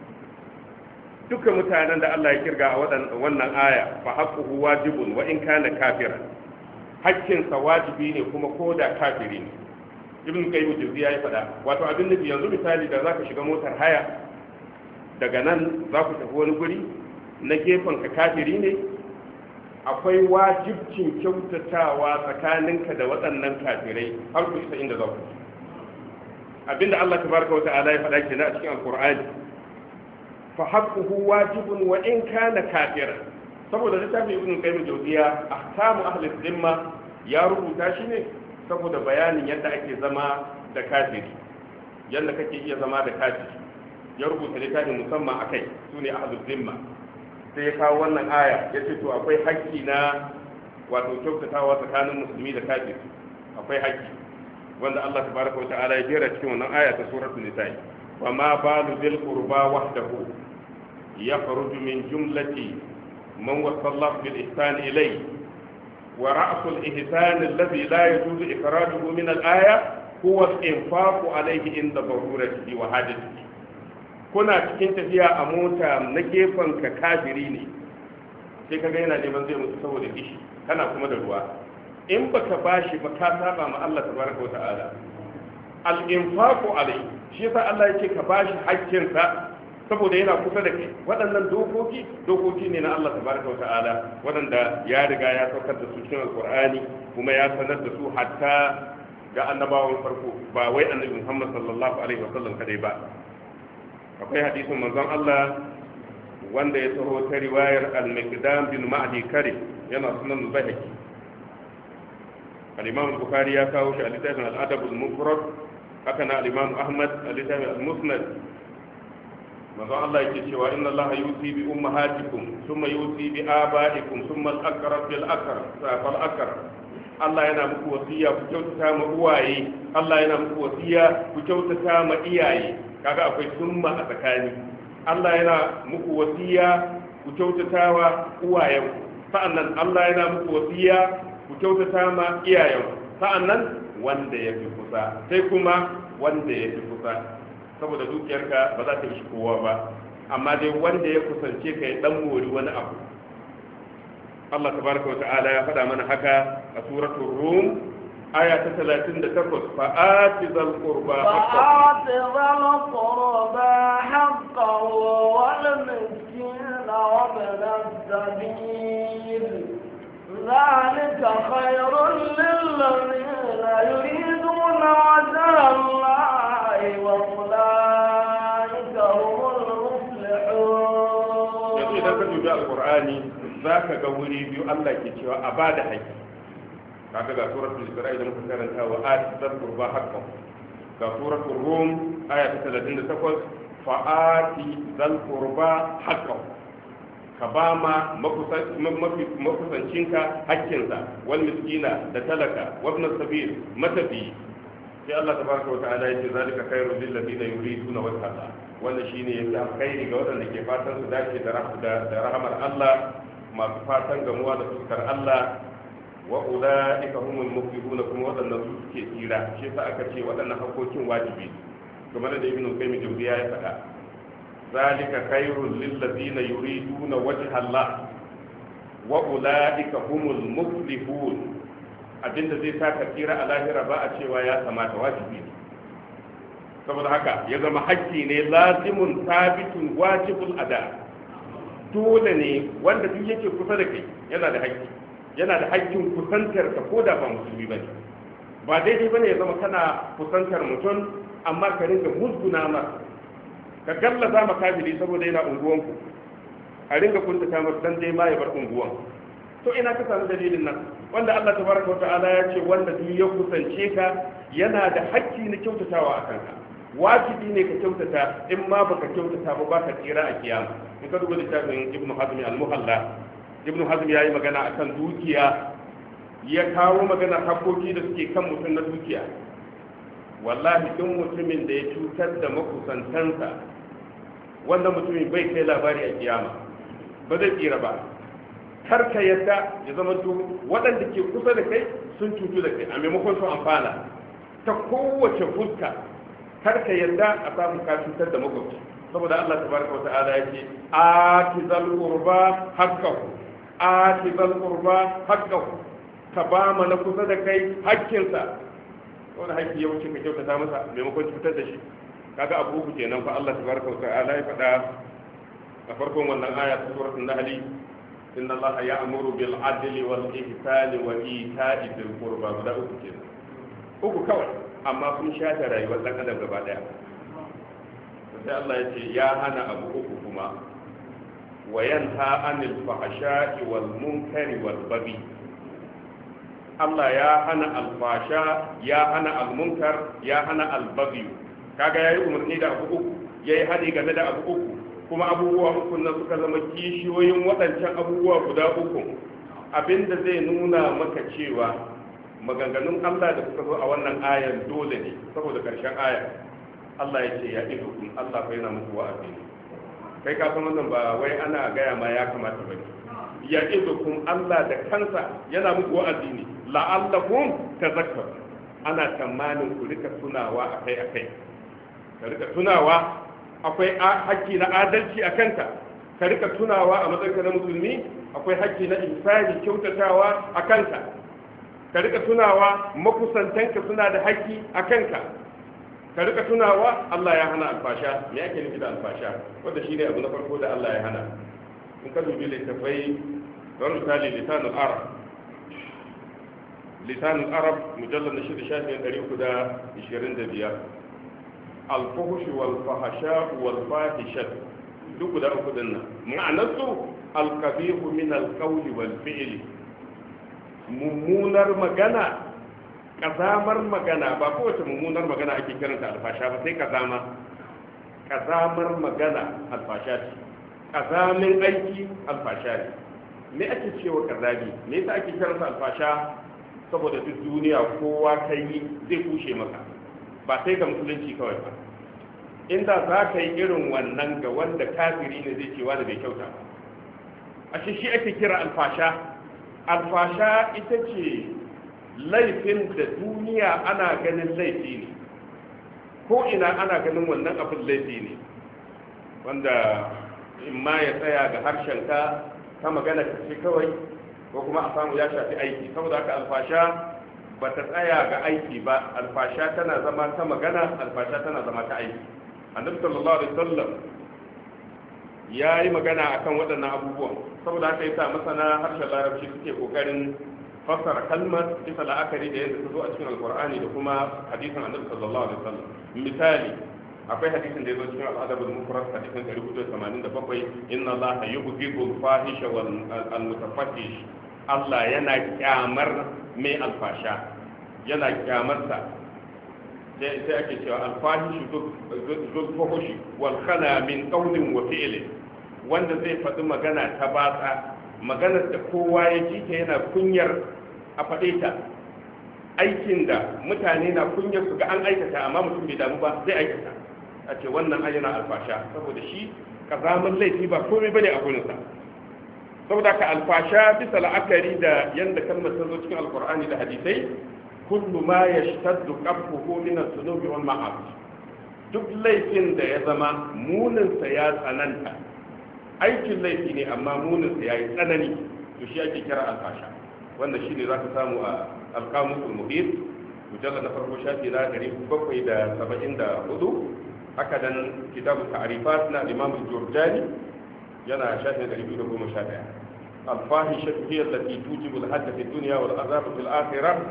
duka mutanen da Allah ya kirga a wannan aya fa haqquhu wajibun wa in kana kafiran hakkin sa wajibi ne kuma koda kafiri ne ibn qayyim jawziya ya fada wato abin nufi yanzu misali da zaka shiga motar haya daga nan za ku tafi wani guri na gefen ka kafiri ne akwai wajibcin kyautatawa tsakaninka da waɗannan kafirai har ku isa inda za ku abinda Allah tabaraka wa ta'ala ya faɗa kenan a cikin alqur'ani fa haqquhu wajibun wa in kana kafiran saboda littafin ibn qayyim jawziya ahkamu ahli dhimma ya rubuta shi ne saboda bayanin yadda ake zama da kafiri yadda kake iya zama da kafiri ya rubuta littafin musamman akai sune ahli dhimma sai ya kawo wannan aya yace to akwai haƙƙi na wato kyautatawa tsakanin musulmi da kafiri akwai haƙƙi wanda Allah tabaraka wa ta'ala ya jera cikin wannan aya ta suratul nisa wa ma balu bil qurba wahdahu yakhruju min jumlati man wasalla bil ihsan ilay wa ra'sul ihsan alladhi la yajuzu ikhrajuhu min al aya huwa al infaq alayhi inda daruratihi wa hajatihi kuna cikin tafiya a mota na gefen ka kafiri ne sai kaga yana neman zai mutu saboda kishi kana kuma da ruwa in baka bashi ba ka saba ma Allah tabaraka wa ta'ala al-infaqu alai shi yasa Allah yake ka bashi hakkin sa saboda yana kusa da kai waɗannan dokoki dokoki ne na Allah tabaraka wa ta'ala waɗanda ya riga ya saukar da su cikin alqur'ani kuma ya sanar da su hatta ga annabawan farko ba wai annabi Muhammad sallallahu alaihi wasallam kadai ba akwai hadisin manzon Allah wanda ya taho ta riwayar al-Miqdam bin Ma'di Kari yana sunan Bayhaqi al-Imam al-Bukhari ya kawo shi a littafin al-Adab al-Mufrad haka na al-Imam Ahmad a littafin al-Musnad manzon Allah yake cewa inna Allah yusi bi ummahatikum thumma yusi bi abaikum thumma al-aqrab bil aqrab fal aqrab Allah yana muku wasiya ku kyautata ma uwaye Allah yana muku wasiya ku kyautata ma iyaye kaga akwai summa a tsakani Allah yana muku wasiya ku kyautatawa uwayenku sa'annan Allah yana muku wasiya ku kyautata ma iyayenku sa'annan wanda ya fi kusa sai kuma wanda ya fi kusa saboda dukiyarka ba za ta ishi kowa ba amma dai wanda ya kusance ka ya dan mori wani abu Allah tabaraka wa ta'ala ya faɗa mana haka a suratul rum aya ta talatin da takwas fa'ati zal qurba
fa'ati zal qurba haqqahu wal miskina wa ibn as-sabil dhalika khayrun lil ladina yuriduna wajha Allahi wa ulaika humul muflihun
idan ka dubi alqur'ani zaka ga wuri biyu Allah ke cewa a bada haƙƙi kaga ga suratul isra idan muka karanta wa atil qurba haqqan ga suratul rum aya ta talatin da takwas fa ati zal qurba haqqan ka ba ma makusancinka hakkinsa wal miskina da talaka wa ibn sabil matafi sai Allah tabaraka wa ta'ala yace zalika khairu lil ladina yuriduna wajha Allah wannan shine yake alkhairi ga wadanda ke fatan su dace da rahmar Allah masu fatan gamuwa da fuskar Allah wa ulaika humul muflihun kuma wadannan su suke tsira shi yasa aka ce wadannan hakokin wajibi kamar da ibnu qayyim jawziya ya faɗa zalika khairul lil ladina yuriduna wajha Allah wa ulaika humul muflihun abinda zai saka tsira a lahira ba a cewa ya kamata wajibi ne saboda haka ya zama hakki ne lazimun sabitun wajibul ada dole ne wanda duk yake kusa da kai yana da hakki yana da haƙƙin kusantar ka ko da ba musulmi ba ne ba daidai bane ya zama kana kusantar mutum amma ka ringa musguna masa ka gallaza ma kafiri saboda yana unguwanku a ringa kuntata masa dan dai ma ya bar unguwan to ina ka samu dalilin nan wanda Allah tabaraka wa ta'ala ya ce wanda duk ya kusance ka yana da hakki na kyautatawa a kanka wajibi ne ka kyautata in ma baka kyautata ba baka tsira a kiyama in ka duba littafin Ibn Hazm al-Muhalla Ibn Hazm yayi magana akan dukiya ya kawo magana hakoki da suke kan mutum na dukiya wallahi duk mutumin da ya cutar da makusantansa wanda mutumin bai kai labari a kiyama ba zai tsira ba kar ka yadda ya zama to waɗanda ke kusa da kai sun cutu da kai a maimakon su amfana ta kowace fuska kar ka yadda a samu ka cutar da makwabci saboda Allah tabaraka wa ta'ala yake atizal qurba haqqahu atizal qurba haqqahu ka ba ma na kusa da kai hakkinsa wani haƙƙi ya wuce ka kyautata masa maimakon cutar da shi kaga abu uku kenan fa Allah tabaraka wa ta'ala ya faɗa a farkon wannan aya ta suratul nahl inna Allah ya'muru bil adli wal ihsani wa ita'i dhil qurba guda uku kenan uku kawai amma sun shafe rayuwar dan adam gaba daya sai Allah ya ce ya hana abu uku kuma wa yanha anil fahsha'i wal munkari wal baghi Allah ya hana alfasha ya hana almunkar ya hana albaghi kaga yayi umarni da abu uku yayi hadi game da abu uku kuma abubuwa uku nan suka zama kishiyoyin waɗancan abubuwa guda uku abinda zai nuna maka cewa maganganun Allah da suka zo a wannan ayan dole ne saboda karshen aya Allah ya ce ya idukum Allah fa yana muku wa'azi kai ka san wannan ba wai ana gaya ma ya kamata ba ya idukum Allah da kansa yana muku wa'azi ne la'allakum tazakkaru ana tamanin ku rika tunawa akai akai ka rika tunawa akwai haƙƙi na adalci a kanka ka rika tunawa a matsayinka na musulmi akwai haƙƙi na insani kyautatawa a kanka ka rika tunawa makusantanka suna da haƙƙi a kanka ka rika tunawa Allah ya hana alfasha me yake nufi da alfasha wanda shine abu na farko da Allah ya hana in ka dubi littafai don misali lisanul arab lisanul arab mujallal na shida shafin ɗari uku da ishirin da biyar alfuhush wal fahasha wal fahishat duk guda uku din nan ma'anarsu alqabihu min alqawli wal fi'li mummunar magana kazamar magana ba kowace mummunar magana ake kiranta alfasha ba sai kazama kazamar magana alfasha ce kazamin aiki alfasha ne me ake cewa kazabi me yasa ake kiranta alfasha saboda duk duniya kowa kai zai kushe maka ba sai ga musulunci kawai ba inda za ka yi irin wannan ga wanda kafiri ne zai cewa da bai kyauta ba a shi ake kira alfasha alfasha ita ce laifin da duniya ana ganin laifi ne ko ina ana ganin wannan abin laifi ne wanda in ma ya tsaya ga harshenka ta magana ka ce kawai ko kuma a samu ya shafi aiki saboda haka alfasha ba ta tsaya ga aiki ba alfasha tana zama ta magana alfasha tana zama ta aiki annabi sallallahu alaihi wasallam ya yi magana akan waɗannan abubuwan saboda haka yasa masana harshen larabci suke kokarin fassara kalmar bisa la'akari da yadda ta zo a cikin alkur'ani da kuma hadisin annabi sallallahu alaihi wasallam misali akwai hadisin da ya zo cikin al'adab al-mufrad hadisin ɗari hudu da tamanin da bakwai inna allaha yubghidu al-fahisha wal al-mutafahish Allah yana kyamar mai alfasha yana kyamarsa sai sai ake cewa al-fahish zul fuhushi wal khana min qawlin wa fi'lin wanda zai faɗi magana ta batsa maganar da kowa ya ji ta yana kunyar a faɗe ta aikin da mutane na kunyar su ga an aikata amma mutum bai damu ba zai aikata a ce wannan ayyana alfasha saboda shi kazamin laifi ba komai bane a gurinsa saboda ka alfasha bisa la'akari da yanda kalmar ta zo cikin alkur'ani da hadisai kullu ma yashtaddu qabhuhu min as-sunubi wal ma'asi duk laifin da ya zama muninsa ya tsananta aikin laifi ne amma muninsa ya yi tsanani to shi ake kira alfasha wanda shi ne za ka samu a alkamusul muhit mujallar na farko shafi na ɗari bakwai da saba'in da hudu haka dan kitabu ta'rifat na imam al-jurjani yana shafi ɗari biyu da goma sha ɗaya alfahisha hiya allati tujibu al-hadda fi dunya wal azab fi al-akhirah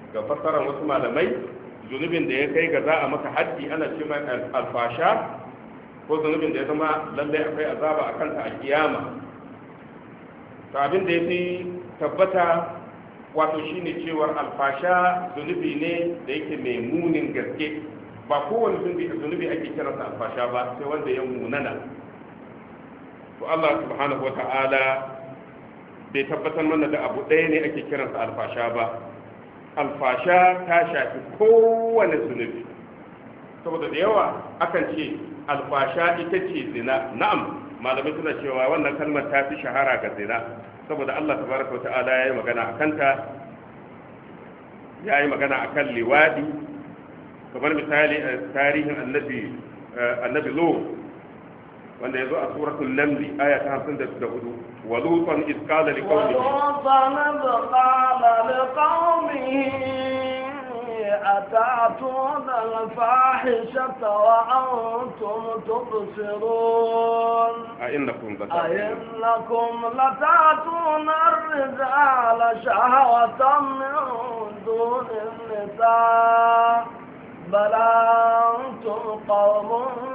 ga fassarar wasu malamai zunubin da ya kai ga za a maka haddi ana ce mai alfasha ko zunubin da ya zama lallai akwai azaba a kanta a kiyama. to abin da ya fi tabbata wato shine cewar alfasha zunubi ne da yake mai munin gaske, ba kowane zunubi ake kiransa alfasha ba sai wanda ya munana. to Allah subhanahu wa ta'ala bai tabbatar mana da abu ɗaya ne ake kiransa alfasha ba. alfasha ta shafi kowane zunubi, saboda da yawa akan ce alfasha ita ce zina. na'am, malamai suna cewa wannan kalmar ta fi shahara ga zina, saboda Allah tabaraka wa ta'ala ya yi magana a kanta, ya yi magana a kan liwadi, kamar misali a tarihin annabi annabi Lut wanda yazo a suratul naml aya ta hamsin da hudu, wa lutan iz qala liqaumihi
أتأتون الفاحشة وأنتم تبصرون
أئنكم
أئنكم لتأتون الرجال شهوة من دون النساء بل أنتم قوم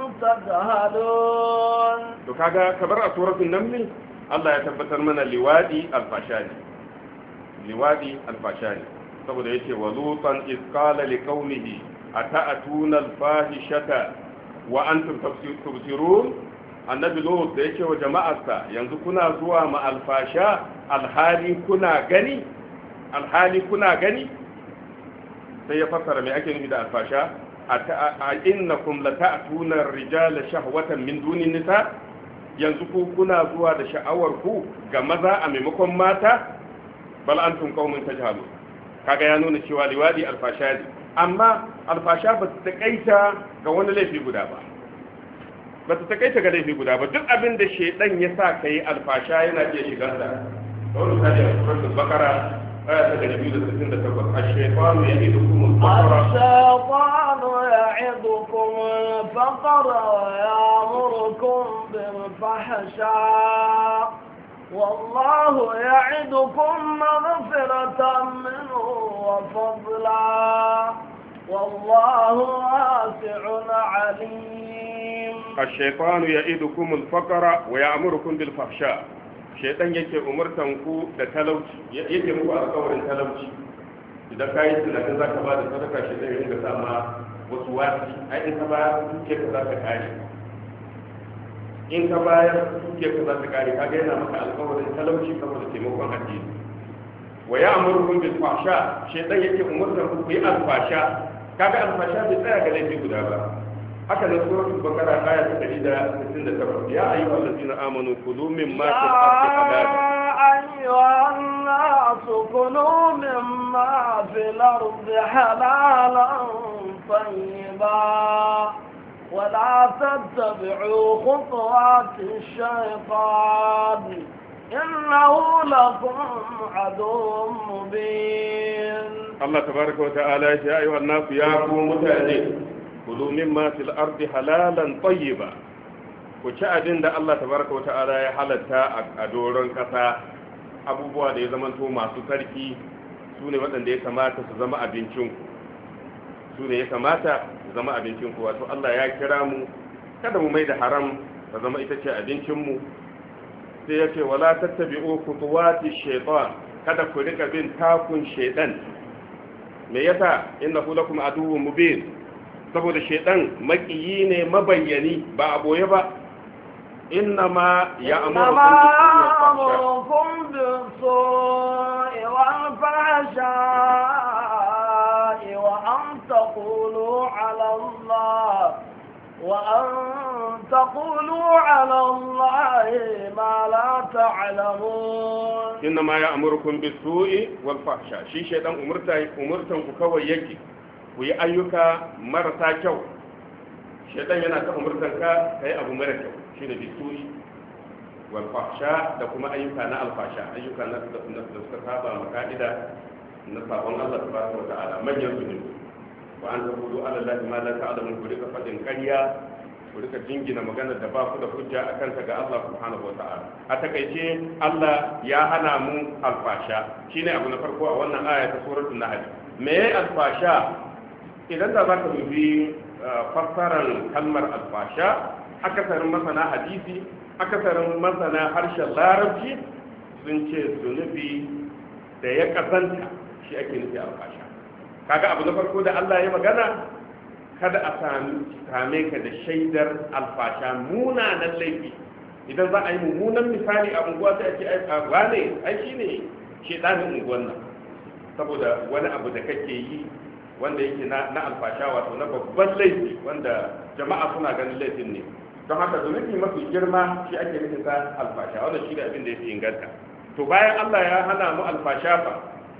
تجهلون.
وكذا كبر سورة النمل الله يتبتر من اللوادي الفاشاني liwadi alfashani saboda yake wa lutan iz qala liqaumihi ata'tuna alfahishata wa antum tubsirun. annabi lut da yake wa jama'arsa yanzu kuna zuwa ma alfasha alhali kuna gani alhali kuna gani sai ya fassara me ake nufi da alfasha a innakum lata'tuna ar-rijala shahwatan min duni nisa, yanzu ku kuna zuwa da sha'awar ku ga maza a maimakon mata. bal antum qaumun tajhalu, kaga ya nuna cewa liwadi alfasha ne, amma alfasha ba ta takaita ga wani laifi guda ba ba ta takaita ga laifi guda ba duk abin da shedan ya sa kai alfasha yana iya shigar da wannan misali a suratul baqara aya ta biyu da sittin da takwas ash-shaytanu ya'idukum al-faqra
ash-shaytanu ya'idukum al-faqra wa ya'murukum bil-fahsha والله يعدكم مغفرة منه وفضلا والله واسع عليم.
الشيطان يعدكم الفقر ويأمركم بالفحشاء. شيطان yake umurtan ku da talauci, yake muku alƙawarin talauci. idan kai tunanin zaka ba da sadaka shi zai ringa sama wasu wasi, ai in ka ba duke ka zaka kare in ka bayar duke ka za ta kare, kaga yana maka alƙawarin talauci saboda taimakon addini. wa ya'murukum bil fahsha, shaytan yake umurtar ku yi alfasha, kaga alfasha bai tsaya ga laifi guda ba. haka nan suratul baqara aya ta ɗari da sittin da takwas, ya ayyuhal ladina amanu kulu mimma fil ardi halalan
ayyuhan nasu kulu mimma fil ardi halalan tayyiban ولا تتبعوا خطوات الشيطان إنه لكم عدو مبين. الله
تبارك وتعالى يا أيها الناس يا قوم متأنين كلوا مما في الأرض حلالا طيبا. وشأدين ده الله تبارك وتعالى يحلتا أدورن كذا abubuwa da ya zamanto masu sarki su ne waɗanda ya kamata su zama abincinku su ne ya kamata zama abincinku. wato Allah ya kira mu kada mu mai da haram ta zama ita ce abincinmu, sai ya ce wala tattabi'u khutuwati shaytan, kada ku rika bin takun shaytan. me yasa innahu lakum aduwwun mubin, saboda shaytan makiyi ne mabayyani ba a boye ba. innama ya'murukum bis-su'i wal-fahsha'i وأن تقولوا على الله وأن تقولوا على الله ما لا تعلمون. إنما يأمركم بالسوء والفحشاء. شيء شيطان أمرتن أمرتن كوي يجي وي أيوكا مرتا كو. شيطان ينا أمرتن كا كي أبو مرتا شيء بالسوء والفحشاء دكما أيوكا نا الفحشاء أيوكا نا نسكتابا مكائدا na sabon Allah tabaraka wa ta'ala manyan zunubi wa an taqulu ala allahi ma la ta'lamun, ku rika fadin ƙarya ku rika jingina magana da ba ku da hujja a kanta ga Allah subhanahu wata'ala. A takaice Allah ya hana mu alfasha shine abu na farko a wannan aya ta suratul nahl. Me alfasha? Idan da zaka dubi fassarar kalmar alfasha, akasarin masana hadisi, akasarin masana harshen larabci sun ce zunubi da ya kasanta shi ake nufi alfasha. Kaga abu na farko da Allah ya magana, kada a same ka da shaidar alfasha, munanan laifi. Idan za a yi mummunan misali a unguwa sai ake aika ne ai shi ne shedanin unguwan nan, saboda wani abu da kake yi wanda yake na alfasha, wato na babban laifi wanda jama'a suna ganin laifin ne. Don haka zunubi mafi girma shi ake nufin sa alfasha, wannan shi ne abin da ya fi inganta. To bayan Allah ya hana mu alfasha fa,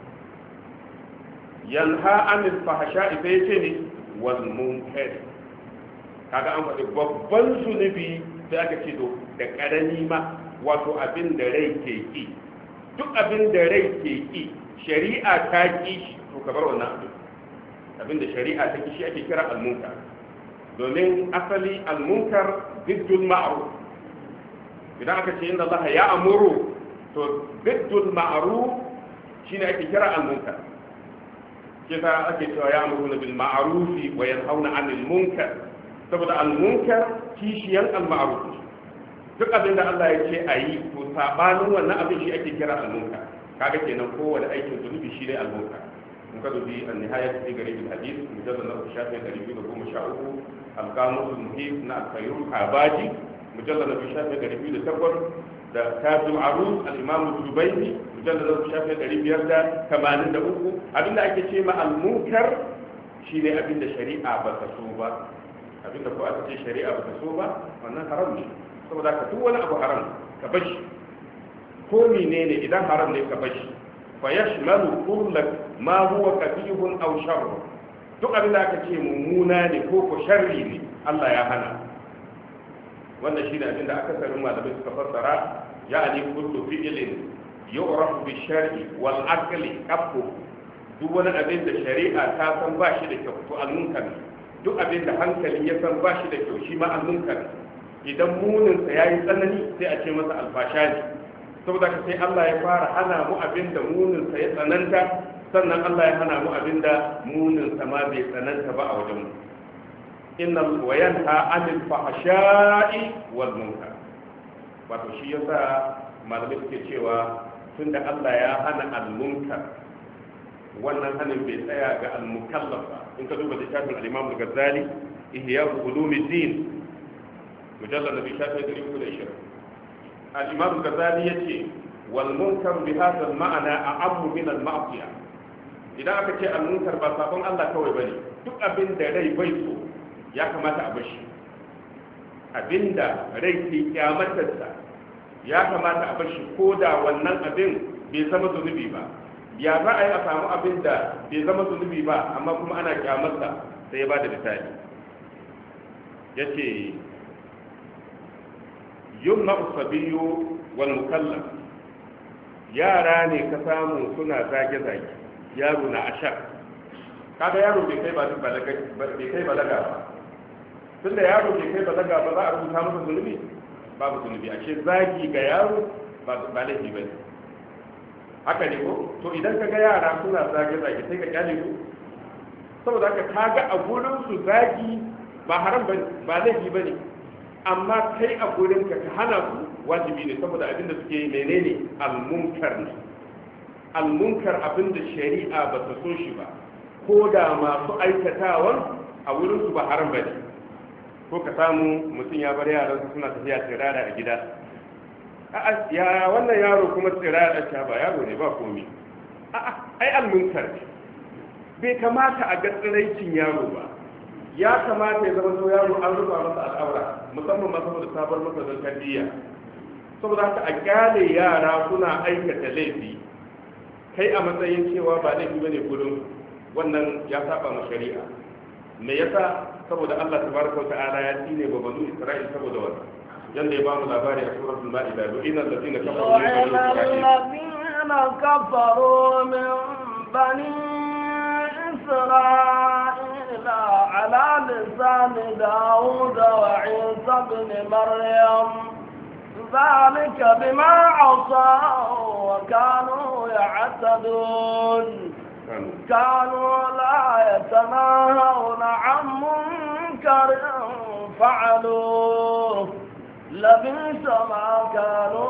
yanha anil fahsha ita yace ne wal munkar. Kaga an faɗi babban zunubi sai aka ce to da karami ma, wato abin da rai ke ki. Duk abin da rai ke ki, shari'a ta ki shi, to ka bar wannan abin. Abin da shari'a ta ki shi ake kira al munkar. Domin asali al munkar biddul ma'ruf. Idan aka ce inda Allah ya amuru, to biddul ma'ruf shine ake kira al munkar. Kisa ake cewa ya amuru bil ma'rufi wa yanhauna 'anil munkar, saboda al munkar kishiyan al ma'ruf. Duk abin da Allah ya ce ayi, to sabanin wannan abin shi ake kira al munkar. Kaga kenan kowanne aikin zunubi shi ne al munkar. Mun ka dubi an nihayat fi garib al hadith mujallad na shafi ɗari biyu da goma sha uku, al qamus al muhim na al qayyum abadi mujallad na shafi ɗari biyu da takwas, da kafin arus al-imam zubairi mujallar shafi ɗari biyar da tamanin da uku. Abinda ake ce ma al-munkar shine abinda shari'a ba ta so ba. Abinda ko aka ce shari'a ba ta so ba, wannan haram ne. Saboda ka duk wani abu haram ka bashi, ko menene idan haram ne ka bashi, fa yashmalu kullu ma huwa kabihun aw sharr. Duk abinda aka ce mummuna ne ko ko sharri ne, Allah ya hana. wannan shi ne abinda akasarin malamai suka fassara, ya'ani kullu fi'lin yu'rafu bi shar'i wal aqli qabhu. Duk wani abin da shari'a ta san ba shi da kyau to al-munkar. Duk abin da hankali ya san ba shi da kyau shi ma al-munkar. Idan munin sa yayi tsanani sai a ce masa alfasha ne. Saboda ka sai Allah ya fara hana mu abin da munin sa ya tsananta, sannan Allah ya hana mu abin da munin sa ma bai tsananta ba a wajen mu. Inna wa yanha 'anil fahsha'i wal munkar. Wato shi yasa malamai suke cewa tunda Allah ya hana al-munkar, wannan hanin bai tsaya ga al-mukallaf ba. In ka duba littafin al-Imam al-Ghazali Ihya Ulumuddin mujallad nabi shafi ɗari uku da ishirin, al-Imam al-Ghazali yace wal munkar bi hadha al-ma'na a'ammu min al-ma'siyah. Idan aka ce al-munkar ba sabon Allah kawai bane, duk abin da rai bai so ya kamata a bashi, abinda rai ke kyamatarsa ya kamata a bashi, ko da wannan abin bai zama zunubi ba. Ya za a yi a samu abin da bai zama zunubi ba amma kuma ana kyamarsa? Sai ya ba da misali, ya ce yumna usabiyu wal mukallaf, yara ne ka samu suna zage-zage, yaro na ashar. Kaga yaro bai kai balaga ba, tunda yaro bai kai balaga ba za a rubuta masa zunubi? Babu zunubi. A ce zagi ga yaro ba laifi ba ne, haka ne ko? To idan ka ga yara suna zage-zage sai ka kyale su, saboda haka ka ga a gurin su zagi ba haram ba, ba laifi ba ne, amma kai a gurin ka ka hana su wajibi ne, saboda abinda suke yi menene? Al-munkar ne. Al-munkar abinda shari'a ba ta so shi ba, ko da masu aikatawan a wurin su ba haram ba ne. Ko ka samu mutum ya bar yaran su suna tafiya tsirara a gida, a'a ya wannan yaro kuma tsirara ta ba yaro ne ba komi, a'a ai al-munkar ne. Bai kamata a ga tsiraicin yaro ba, ya kamata ya zama so yaro an rufa masa al'aura, musamman ma saboda sabon masa don tarbiyya. Saboda haka a kyale yara suna aikata laifi, kai a matsayin cewa ba laifi bane gurin, wannan ya saba ma shari'a. Me yasa? Saboda Allah tabaraka wa ta'ala ya tsine wa banu Isra'il saboda wannan. Yanda ya ba mu labari a suratul Ma'ida, inna allazina kafaru min bani Isra'il
على لسان داود وعيسى بن مريم ذلك بما عصوا وكانوا يعتدون كانوا لا يتناهون عن منكر فعلوه لبئس ما كانوا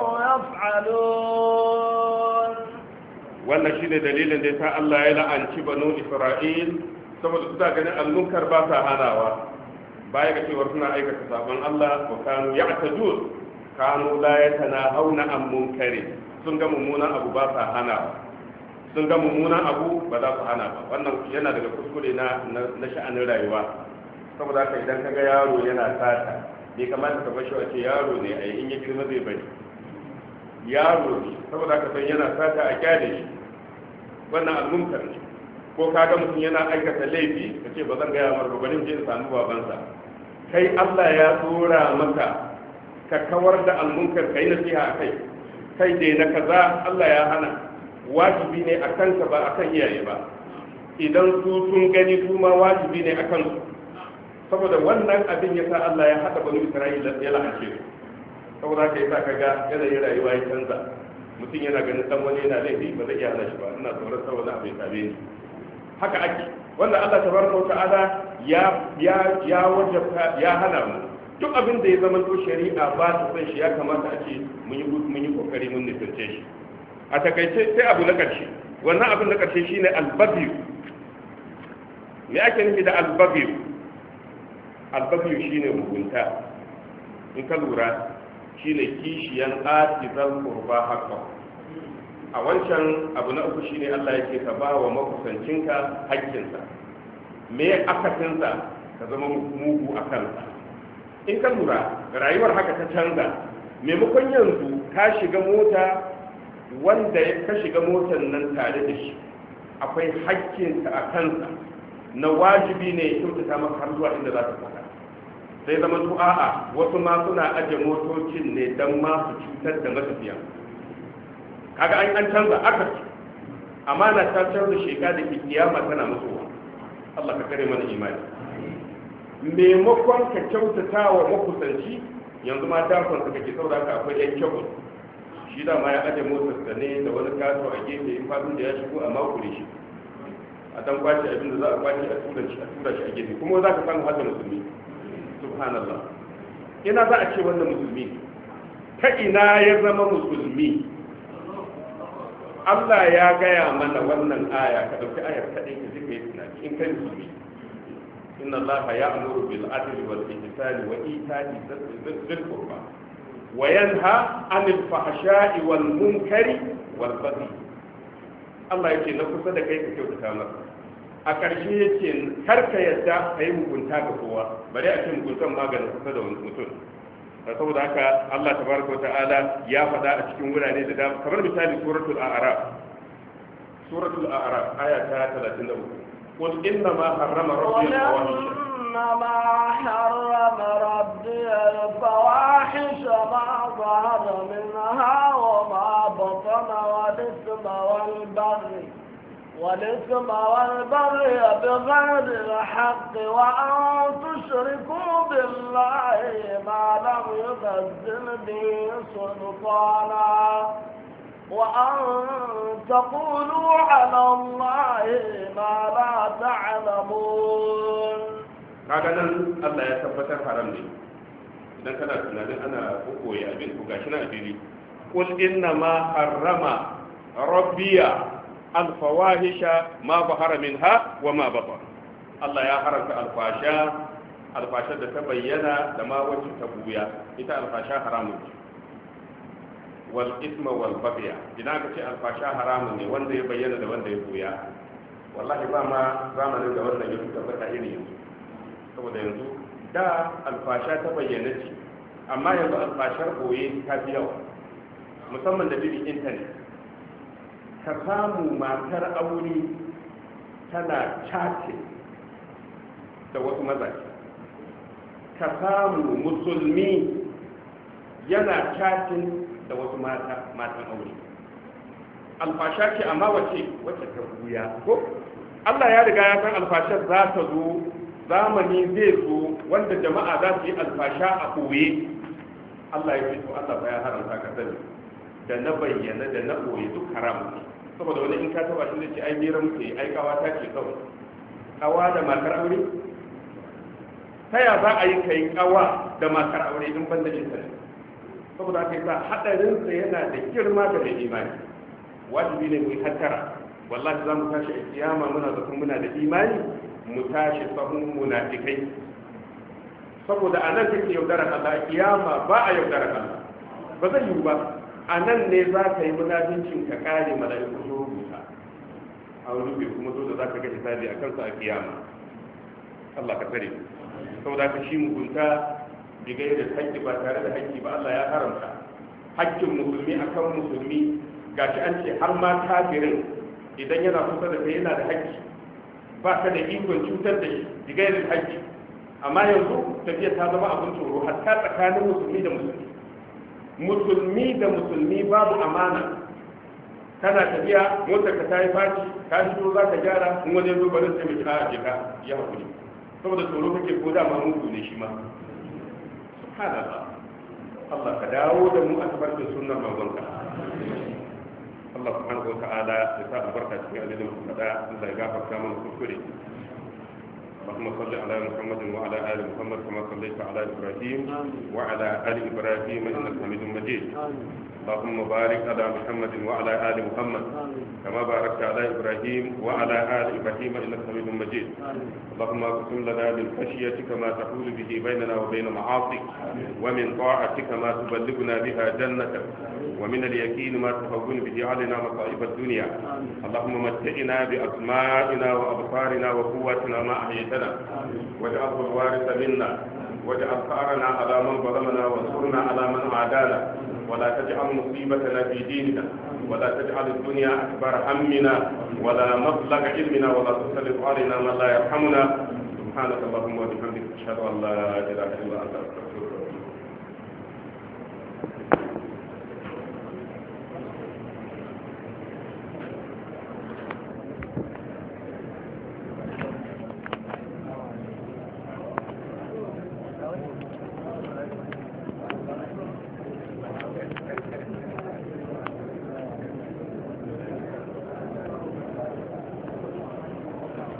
يفعلون.
wannan shine dalilin da yasa Allah ya la'anci banu Isra'il saboda su da ganin almunkar ba sa hanawa baya ga cewa suna aikata sabon Allah wa kanu ya'tadun kanu la yatanahawna an munkari sun ga mummunan abu ba sa hanawa sun ga mummunan abu ba za su hana ba. Wannan yana daga kuskure na na sha'anin rayuwa. Saboda haka idan kaga yaro yana sata bai kamata ka bashi a ce yaro ne ai in ya girma zai bari yaro ne saboda haka san yana sata a kyale shi wannan almunkar ne. Ko kaga mutum yana aikata laifi ka ce ba zan gaya mar ba, je in samu babansa. Kai Allah ya tsora maka ka kawar da almunkar kai nasiha a kai kai dai na kaza Allah ya hana, wajibi ne a kanka ba a kan iyaye ba. Idan su sun gani su ma wajibi ne a kansu, saboda wannan abin ya sa Allah ya haɗa banu Isra'ila ya la'ace su. Saboda haka ya sa kaga yanayin rayuwa ya canza, mutum yana ganin dan wani yana laifi ba zai iya hana shi ba, ina tsoron saboda abin same ni. Haka ake wanda Allah tabaraka wa ta'ala ya ya ya wajabta ya hana mu duk abin da ya zama to shari'a ba ta san shi ya kamata a ce mun yi mun yi kokari mun nisance shi. A takaice sai abu na karshe, wannan abin na karshe shine al-baghy. Me ake nufi da al-baghy? Al-baghy shine mugunta. In ka lura shine kishiyan atizal qurba haqqan. A wancan abu na uku shine Allah yake ka ba wa makusancinka haƙƙinsa. Me akasinsa ka zama mugu a kansa. In ka lura rayuwar haka ta canza, maimakon yanzu ka shiga mota wanda ka shiga motar nan tare da shi akwai haƙƙinsa a kansa na wajibi ne ya kyautata maka har zuwa inda za ka fada. Sai zama su a'a wasu ma suna aje motocin ne don ma su cutar da matafiya. Kaga an an canza aka amana ta canza sheka da ke kiyama tana mutuwa. Allah ka kare mana imani. Maimakon ka kyautata wa makusanci yanzu ma dakon ka kake saboda ka akwai yan kyau. Shi da ma ya aje motar sa ne da wani kaso a gefe in fadin da ya shigo a makure shi. A dan kwace abin da za a kwace a tura shi a tura shi a gefe kuma za ka samu hada musulmi. Subhanallah. Ina za a ce wannan musulmi. Ta ina ya zama musulmi? Allah ya gaya mana wannan aya, ka dauki ayar kadai ka jika yi tunani in kai musulmi. Inna Allah ya'muru bil adli wal ihsani wa ita'i dhil qurba wa yanha 'anil fahsha'i wal munkari wal baghi. Allah yake na kusa da kai ka kyautata masa. A ƙarshe yake kar ka yadda ka yi mugunta ga kowa, bari a ce muguntan maganin kusa da wani mutum. Saboda haka Allah tabaraka wa ta'ala ya faɗa a cikin wurare da dama, kamar misali suratul a'raf suratul a'raf aya ta talatin da uku, qul inna ma harrama rabbi al-fawahisha
إنما حرم ربي الفواحش ما ظهر منها وما بطن والإثم والبغي والإثم والبغي بغير الحق وأن تشركوا بالله ما لم ينزل به سلطانا وأن تقولوا على الله ما لا تعلمون.
kaga nan Allah ya tabbatar haram ne. Idan kana tunanin ana kokoye abin ku gashi na abili, qul inna ma harrama rabbiya alfawahisha ma bahara minha wa ma batan. Allah ya haranta alfasha alfasha da ta bayyana da ma wacce ta buya, ita alfasha haramun ce. Wal isma wal baghy, idan ka ce alfasha haramun ne wanda ya bayyana da wanda ya buya, wallahi ba ma zamanin da wannan ya fita baka iri yanzu. Saboda yanzu da alfasha ta bayyana ce, amma yanzu alfashar boye ta fi yawa, musamman da bibin intanet. Ka samu matar aure tana chatting da wasu mazaje, ka samu musulmi yana chatting da wasu mata matan aure. Alfasha ce amma wace wace ta buya ko Allah ya riga ya san alfashar za ta zo zamani zai zo wanda jama'a za su yi alfasha a koye Allah ya ce to Allah ba ya haramta ka sani da na bayyana da na koye duk haram ne saboda wani in ka taba shi zai ce ai mera muke ai kawa ta ce kawai kawa da matar aure ta ya za a yi kai kawa da matar aure in ban da internet saboda haka yasa hadarin sa yana da girma ga mai imani wajibi ne mu yi hattara wallahi za mu tashi a kiyama muna da muna da imani mu tashi sahun munafikai saboda a nan kake yaudarar Allah kiyama ba a yaudarar Allah ba zai yiwu ba a nan ne za ka yi munafincin ka kare mala'iku su rubuta a rubuce kuma zo da za ka ga hisabi a kansa a kiyama Allah ka tare saboda ka shi mugunta bigai da haƙƙi ba tare da haƙƙi ba Allah ya haramta haƙƙin musulmi akan musulmi gashi an ce har ma kafirin idan yana kusa da kai yana da haƙƙi ba ka da ikon cutar da shi bigai da haƙƙi amma yanzu tafiya ta zama abin tsoro hatta tsakanin musulmi da musulmi musulmi da musulmi babu amana kana tafiya motar ka ta yi faci ka shigo za ka gyara in wani zo barin sai mai kira jika ya hakuri saboda tsoro kake ko da ma mutu ne shi ma subhanallah Allah ka dawo da mu a tabarkin sunnar manzonka Allah subhanahu wa ta'ala ya sa albarka cikin ajalin mu kada Allah ya gafarta mana kuskure اللهم صل على محمد وعلى ال محمد كما صليت على ابراهيم وعلى ال ابراهيم انك حميد مجيد اللهم بارك على محمد وعلى ال محمد كما باركت على ابراهيم وعلى ال ابراهيم انك حميد مجيد اللهم اقسم لنا من خشيتك ما تحول به بيننا وبين معاصيك ومن طاعتك ما تبلغنا بها جنتك ومن اليقين ما تهون به علينا مصائب الدنيا اللهم متعنا باسمائنا وابصارنا وقواتنا ما احييتنا واجعله الوارث منا واجعل ثارنا على من ظلمنا وانصرنا على من عادانا ولا تجعل مصيبتنا في ديننا ولا تجعل الدنيا اكبر همنا ولا مبلغ علمنا ولا تسلط علينا من لا يرحمنا سبحانك اللهم وبحمدك اشهد ان لا اله الا انت استغفرك